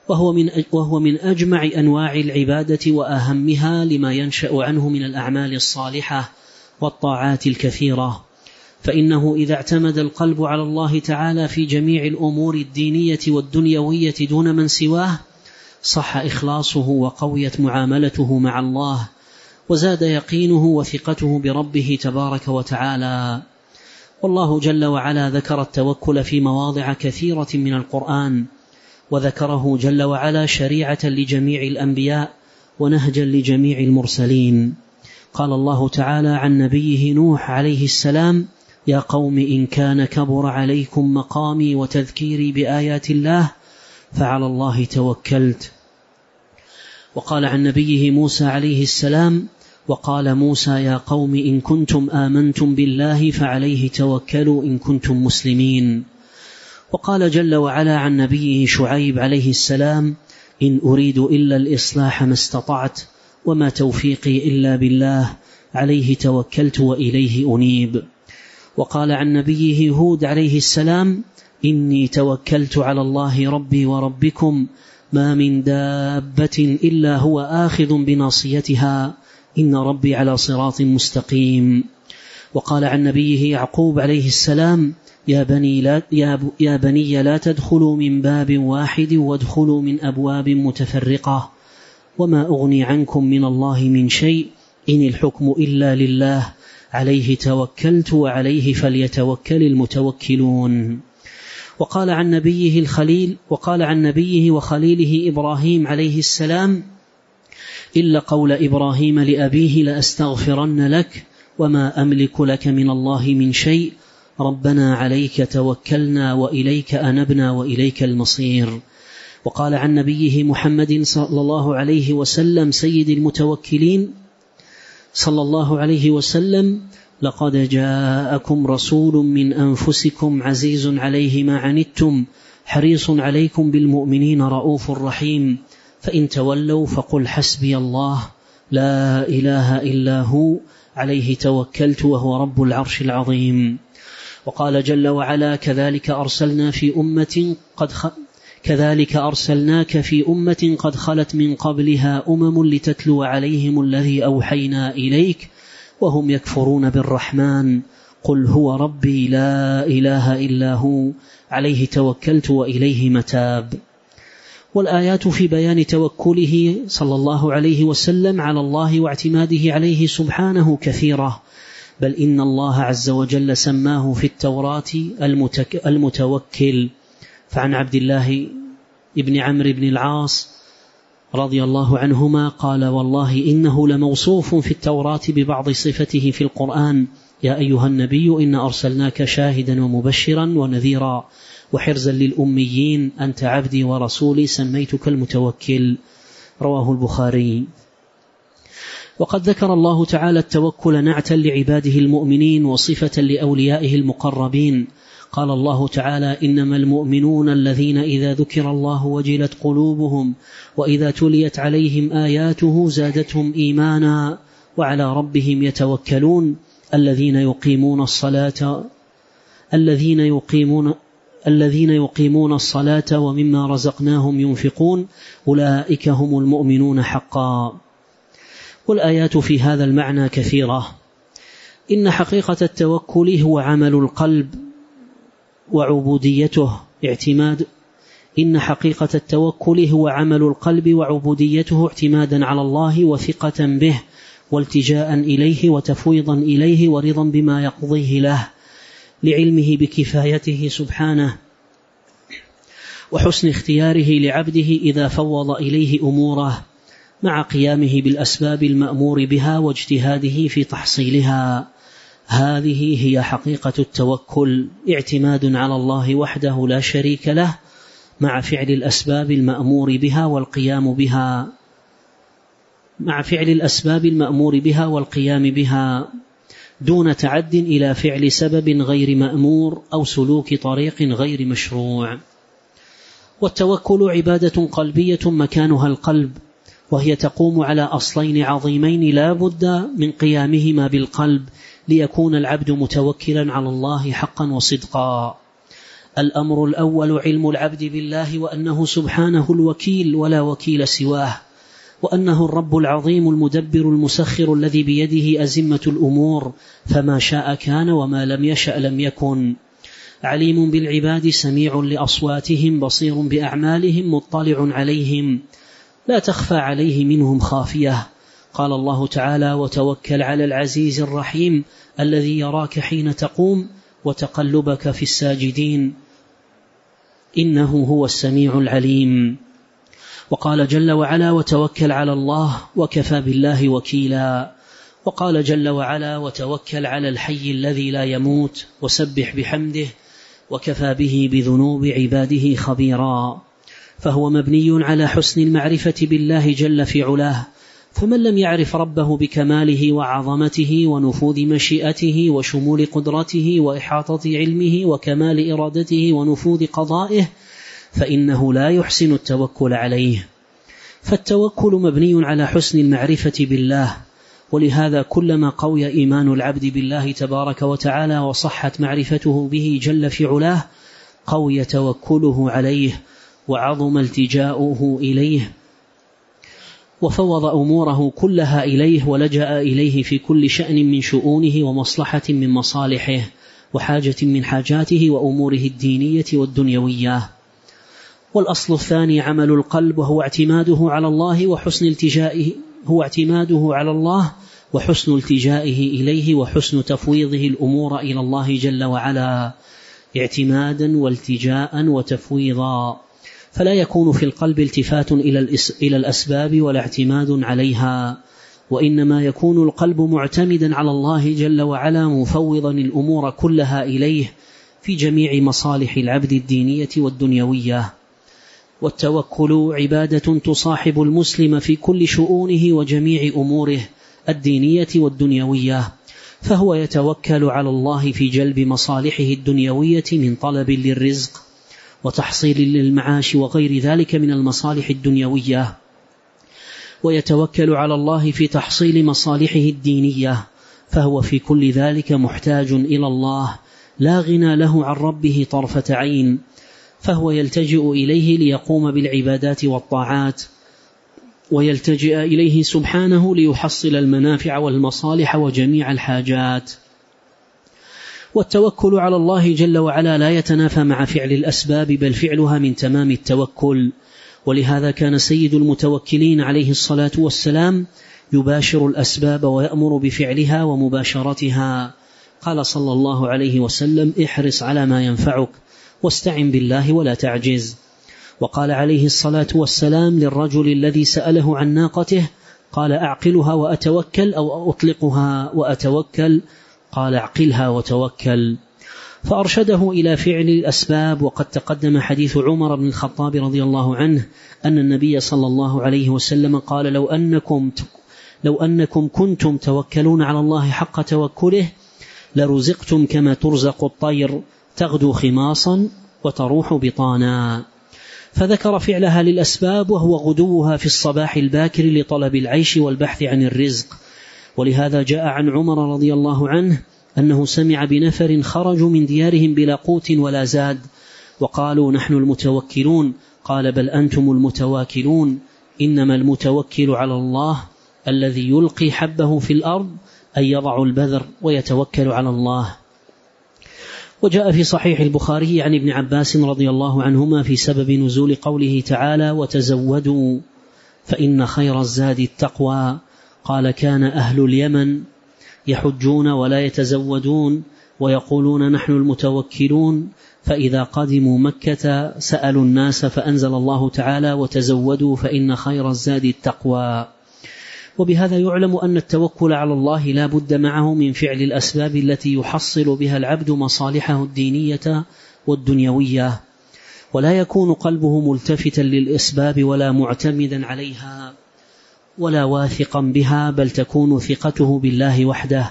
وهو من وهو من أجمع أنواع العبادة وأهمها لما ينشأ عنه من الأعمال الصالحة والطاعات الكثيرة، فإنه إذا اعتمد القلب على الله تعالى في جميع الأمور الدينية والدنيوية دون من سواه صح إخلاصه وقويت معاملته مع الله، وزاد يقينه وثقته بربه تبارك وتعالى. والله جل وعلا ذكر التوكل في مواضع كثيرة من القرآن، وذكره جل وعلا شريعة لجميع الأنبياء ونهجا لجميع المرسلين. قال الله تعالى عن نبيه نوح عليه السلام: يا قوم إن كان كبر عليكم مقامي وتذكيري بآيات الله فعلى الله توكلت. وقال عن نبيه موسى عليه السلام: وقال موسى يا قوم إن كنتم آمنتم بالله فعليه توكلوا إن كنتم مسلمين. وقال جل وعلا عن نبيه شعيب عليه السلام: إن أريد إلا الإصلاح ما استطعت وما توفيقي إلا بالله عليه توكلت وإليه أنيب. وقال عن نبيه هود عليه السلام: إني توكلت على الله ربي وربكم ما من دابة إلا هو آخذ بناصيتها إن ربي على صراط مستقيم. وقال عن نبيه يعقوب عليه السلام: يا بني لا, يا بني لا تدخلوا من باب واحد وادخلوا من أبواب متفرقة وما أغني عنكم من الله من شيء إن الحكم إلا لله عليه توكلت وعليه فليتوكل المتوكلون. وقال عن نبيه الخليل وقال عن نبيه وخليله إبراهيم عليه السلام: إلا قول إبراهيم لأبيه لأستغفرن لك وما أملك لك من الله من شيء ربنا عليك توكلنا وإليك أنبنا وإليك المصير. وقال عن نبيه محمد صلى الله عليه وسلم سيد المتوكلين صلى الله عليه وسلم: لقد جاءكم رسول من أنفسكم عزيز عليه ما عنتم حريص عليكم بالمؤمنين رؤوف رحيم فإن تولوا فقل حسبي الله لا إله إلا هو عليه توكلت وهو رب العرش العظيم. وقال جل وعلا: كذلك أرسلنا في أمة قد خ... كذلك أرسلناك في أمة قد خلت من قبلها أمم لتتلو عليهم الذي أوحينا إليك وهم يكفرون بالرحمن قل هو ربي لا إله إلا هو عليه توكلت وإليه متاب. والآيات في بيان توكله صلى الله عليه وسلم على الله واعتماده عليه سبحانه كثيرة، بل إن الله عز وجل سماه في التوراة المتك... المتوكل. فعن عبد الله ابن عمرو بن العاص رضي الله عنهما قال: والله إنه لموصوف في التوراة ببعض صفته في القرآن: يا أيها النبي إن أرسلناك شاهدا ومبشرا ونذيرا وحرزا للأميين أنت عبدي ورسولي سميتك المتوكل. رواه البخاري. وقد ذكر الله تعالى التوكل نعتا لعباده المؤمنين وصفة لأوليائه المقربين. قال الله تعالى: إنما المؤمنون الذين إذا ذكر الله وجلت قلوبهم وإذا تليت عليهم آياته زادتهم إيمانا وعلى ربهم يتوكلون الذين يقيمون الصلاة الذين يقيمون الذين يقيمون الصلاة ومما رزقناهم ينفقون أولئك هم المؤمنون حقا. والآيات في هذا المعنى كثيرة. إن حقيقة التوكل هو عمل القلب وعبوديته اعتماد إن حقيقة التوكل هو عمل القلب وعبوديته اعتمادا على الله وثقة به والتجاء إليه وتفويضا إليه ورضا بما يقضيه له لعلمه بكفايته سبحانه وحسن اختياره لعبده إذا فوض إليه أموره مع قيامه بالأسباب المأمور بها واجتهاده في تحصيلها. هذه هي حقيقة التوكل: اعتماد على الله وحده لا شريك له مع فعل الأسباب المأمور بها والقيام بها مع فعل الأسباب المأمور بها والقيام بها دون تعد إلى فعل سبب غير مأمور أو سلوك طريق غير مشروع. والتوكل عبادة قلبية مكانها القلب، وهي تقوم على أصلين عظيمين لا بد من قيامهما بالقلب ليكون العبد متوكلا على الله حقا وصدقا. الأمر الأول علم العبد بالله وأنه سبحانه الوكيل ولا وكيل سواه، وأنه الرب العظيم المدبر المسخر الذي بيده أزمة الأمور، فما شاء كان وما لم يشأ لم يكن. عليم بالعباد سميع لأصواتهم بصير بأعمالهم مطلع عليهم، لا تخفى عليه منهم خافية. قال الله تعالى: وتوكل على العزيز الرحيم الذي يراك حين تقوم وتقلبك في الساجدين إنه هو السميع العليم. وقال جل وعلا: وتوكل على الله وكفى بالله وكيلا. وقال جل وعلا: وتوكل على الحي الذي لا يموت وسبح بحمده وكفى به بذنوب عباده خبيرا. فهو مبني على حسن المعرفة بالله جل في علاه، فمن لم يعرف ربه بكماله وعظمته ونفوذ مشيئته وشمول قدرته وإحاطة علمه وكمال إرادته ونفوذ قضائه فإنه لا يحسن التوكل عليه. فالتوكل مبني على حسن المعرفة بالله، ولهذا كلما قوي إيمان العبد بالله تبارك وتعالى وصحت معرفته به جل في علاه قوي توكله عليه وعظم التجاؤه إليه وفوض أموره كلها إليه ولجأ إليه في كل شأن من شؤونه ومصلحة من مصالحه وحاجة من حاجاته وأموره الدينية والدنيوية. والأصل الثاني عمل القلب، وهو اعتماده على الله وحسن التجائه هو اعتماده على الله وحسن التجائه إليه وحسن تفويضه الأمور إلى الله جل وعلا اعتمادا والتجاء وتفويضا، فلا يكون في القلب التفات إلى الأسباب ولا اعتماد عليها، وإنما يكون القلب معتمدا على الله جل وعلا مفوضا الأمور كلها إليه في جميع مصالح العبد الدينية والدنيوية. والتوكل عبادة تصاحب المسلم في كل شؤونه وجميع أموره الدينية والدنيوية، فهو يتوكل على الله في جلب مصالحه الدنيوية من طلب للرزق وتحصيل للمعاش وغير ذلك من المصالح الدنيوية، ويتوكل على الله في تحصيل مصالحه الدينية، فهو في كل ذلك محتاج إلى الله لا غنى له عن ربه طرفة عين، فهو يلتجئ إليه ليقوم بالعبادات والطاعات، ويلتجئ إليه سبحانه ليحصل المنافع والمصالح وجميع الحاجات. والتوكل على الله جل وعلا لا يتنافى مع فعل الأسباب، بل فعلها من تمام التوكل. ولهذا كان سيد المتوكلين عليه الصلاة والسلام يباشر الأسباب ويأمر بفعلها ومباشرتها. قال صلى الله عليه وسلم: احرص على ما ينفعك واستعن بالله ولا تعجز. وقال عليه الصلاة والسلام للرجل الذي سأله عن ناقته قال: أعقلها وأتوكل أو أطلقها وأتوكل؟ قال: أعقلها وتوكل. فأرشده إلى فعل الأسباب. وقد تقدم حديث عمر بن الخطاب رضي الله عنه أن النبي صلى الله عليه وسلم قال: لو أنكم, لو أنكم كنتم توكلون على الله حق توكله لرزقتم كما ترزق الطير تغدو خماصا وتروح بطانا. فذكر فعلها للأسباب، وهو غدوها في الصباح الباكر لطلب العيش والبحث عن الرزق. ولهذا جاء عن عمر رضي الله عنه أنه سمع بنفر خرجوا من ديارهم بلا قوت ولا زاد، وقالوا: نحن المتوكلون. قال: بل أنتم المتواكلون، إنما المتوكل على الله الذي يلقي حبه في الأرض أن يضع البذر ويتوكل على الله. وجاء في صحيح البخاري عن ابن عباس رضي الله عنهما في سبب نزول قوله تعالى: وتزودوا فإن خير الزاد التقوى. قال: كان أهل اليمن يحجون ولا يتزودون ويقولون نحن المتوكلون، فإذا قدموا مكة سألوا الناس فأنزل الله تعالى: وتزودوا فإن خير الزاد التقوى. وبهذا يعلم أن التوكل على الله لا بد معه من فعل الأسباب التي يحصل بها العبد مصالحه الدينية والدنيوية، ولا يكون قلبه ملتفتا للأسباب ولا معتمدا عليها ولا واثقا بها، بل تكون ثقته بالله وحده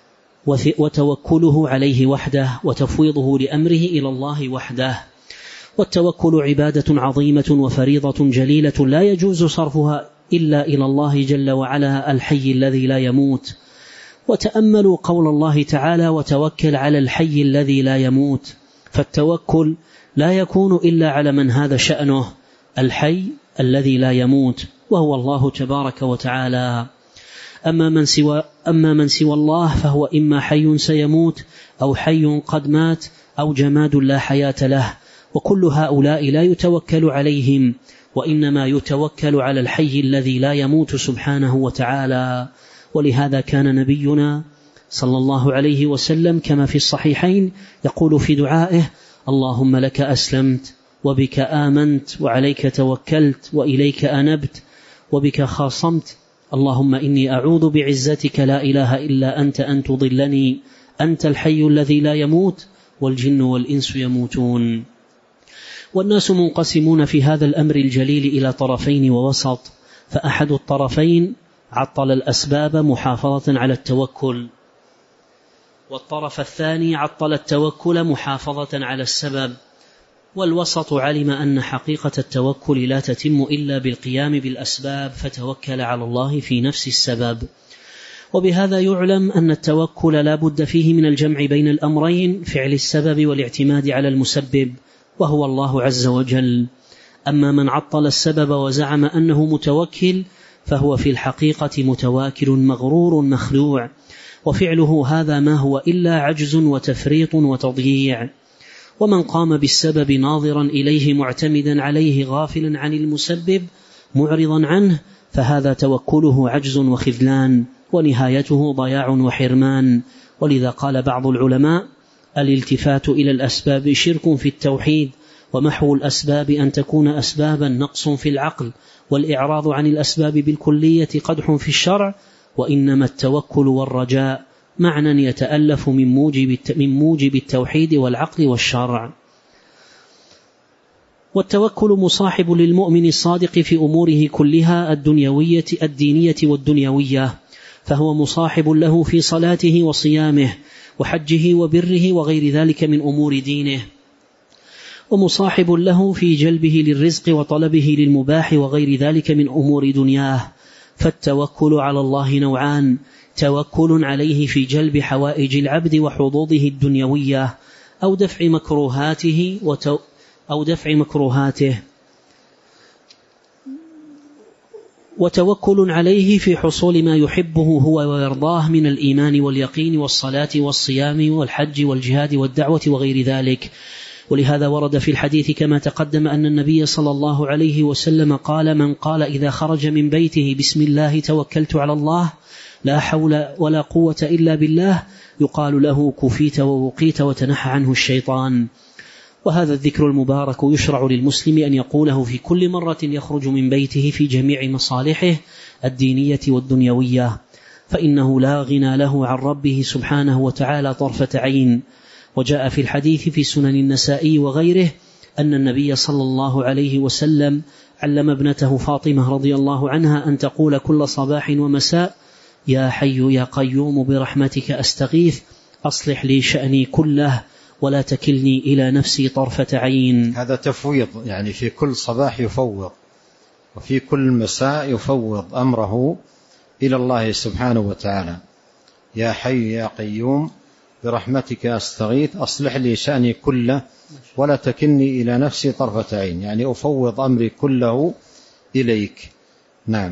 وتوكله عليه وحده وتفويضه لأمره إلى الله وحده. والتوكل عبادة عظيمة وفريضة جليلة لا يجوز صرفها إلا إلى الله جل وعلا الحي الذي لا يموت. وتأملوا قول الله تعالى: وتوكل على الحي الذي لا يموت. فالتوكل لا يكون إلا على من هذا شأنه الحي الذي لا يموت، وهو الله تبارك وتعالى. أما من سوى, أما من سوى الله فهو إما حي سيموت أو حي قد مات أو جماد لا حياة له، وكل هؤلاء لا يتوكل عليهم، وإنما يتوكل على الحي الذي لا يموت سبحانه وتعالى. ولهذا كان نبينا صلى الله عليه وسلم كما في الصحيحين يقول في دعائه: اللهم لك أسلمت وبك آمنت وعليك توكلت وإليك أنبت وبك خاصمت، اللهم إني أعوذ بعزتك لا إله إلا أنت أن تضلني، أنت الحي الذي لا يموت والجن والإنس يموتون. والناس منقسمون في هذا الأمر الجليل إلى طرفين ووسط، فأحد الطرفين عطل الأسباب محافظة على التوكل، والطرف الثاني عطل التوكل محافظة على السبب، والوسط علم أن حقيقة التوكل لا تتم إلا بالقيام بالأسباب، فتوكل على الله في نفس السبب. وبهذا يعلم أن التوكل لا بد فيه من الجمع بين الأمرين، فعل السبب والاعتماد على المسبب وهو الله عز وجل. أما من عطل السبب وزعم أنه متوكل فهو في الحقيقة متواكل مغرور مخدوع، وفعله هذا ما هو إلا عجز وتفريط وتضييع. ومن قام بالسبب ناظرا إليه معتمدا عليه غافلا عن المسبب معرضا عنه فهذا توكله عجز وخذلان، ونهايته ضياع وحرمان. ولذا قال بعض العلماء: الالتفات إلى الأسباب شرك في التوحيد، ومحو الأسباب أن تكون أسبابا نقص في العقل، والإعراض عن الأسباب بالكلية قدح في الشرع، وإنما التوكل والرجاء معنى يتألف من موجب من موجب التوحيد والعقل والشرع. والتوكل مصاحب للمؤمن الصادق في أموره كلها الدنيوية الدينية والدنيوية، فهو مصاحب له في صلاته وصيامه وحجه وبره وغير ذلك من أمور دينه، ومصاحب له في جلبه للرزق وطلبه للمباح وغير ذلك من أمور دنياه. فالتوكل على الله نوعان: توكل عليه في جلب حوائج العبد وحظوظه الدنيوية أو دفع مكروهاته وتو أو دفع مكروهاته، وتوكل عليه في حصول ما يحبه هو ويرضاه من الإيمان واليقين والصلاة والصيام والحج والجهاد والدعوة وغير ذلك. ولهذا ورد في الحديث كما تقدم أن النبي صلى الله عليه وسلم قال: من قال إذا خرج من بيته بسم الله توكلت على الله لا حول ولا قوة إلا بالله يقال له كفيت ووقيت وتنحى عنه الشيطان. وهذا الذكر المبارك يشرع للمسلم أن يقوله في كل مرة يخرج من بيته في جميع مصالحه الدينية والدنيوية، فإنه لا غنى له عن ربه سبحانه وتعالى طرفة عين. وجاء في الحديث في سنن النسائي وغيره أن النبي صلى الله عليه وسلم علم ابنته فاطمة رضي الله عنها أن تقول كل صباح ومساء: يا حي يا قيوم برحمتك أستغيث أصلح لي شأني كله ولا تكلني إلى نفسي طرفة عين.
هذا تفويض، يعني في كل صباح يفوض وفي كل مساء يفوض أمره إلى الله سبحانه وتعالى: يا حي يا قيوم برحمتك أستغيث أصلح لي شأني كله ولا تكلني إلى نفسي طرفة عين، يعني أفوض أمري كله إليك. نعم.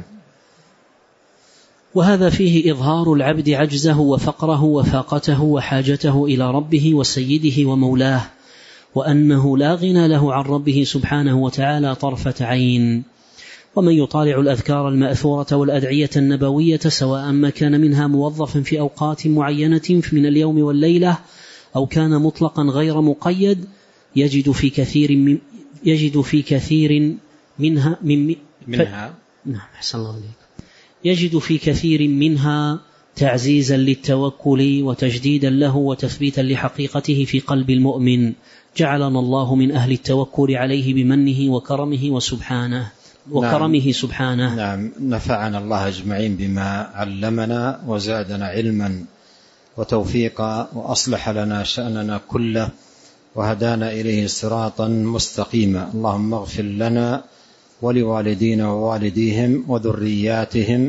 وهذا فيه إظهار العبد عجزه وفقره وفاقته وحاجته إلى ربه وسيده ومولاه، وأنه لا غنى له عن ربه سبحانه وتعالى طرفة عين. ومن يطالع الأذكار المأثورة والأدعية النبوية سواء ما كان منها موظفا في أوقات معينة من اليوم والليلة أو كان مطلقا غير مقيد يجد في كثير من يجد في كثير منها من
منها
نعم أحسن الله عليك يجد في كثير منها تعزيزا للتوكل وتجديدا له وتثبيتا لحقيقته في قلب المؤمن. جعلنا الله من أهل التوكل عليه بمنه وكرمه وسبحانه وكرمه
نعم.
سبحانه.
نعم. نفعنا الله أجمعين بما علمنا وزادنا علما وتوفيقا وأصلح لنا شأننا كله وهدانا إليه صراطا مستقيما. اللهم اغفر لنا ولوالدينا ووالديهم وذرياتهم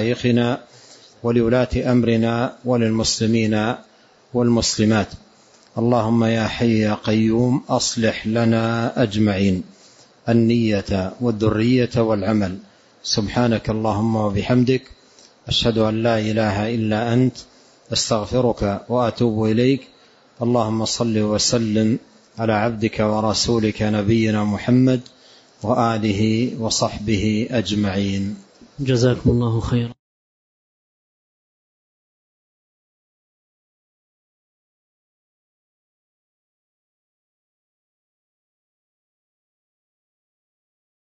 ولمشايخنا ولولاة أمرنا وللمسلمين والمسلمات. اللهم يا حي يا قيوم أصلح لنا أجمعين النية والذرية والعمل. سبحانك اللهم وبحمدك، أشهد أن لا إله إلا أنت، أستغفرك وأتوب إليك. اللهم صل وسلم على عبدك ورسولك نبينا محمد وآله وصحبه أجمعين.
جزاكم الله خيرا.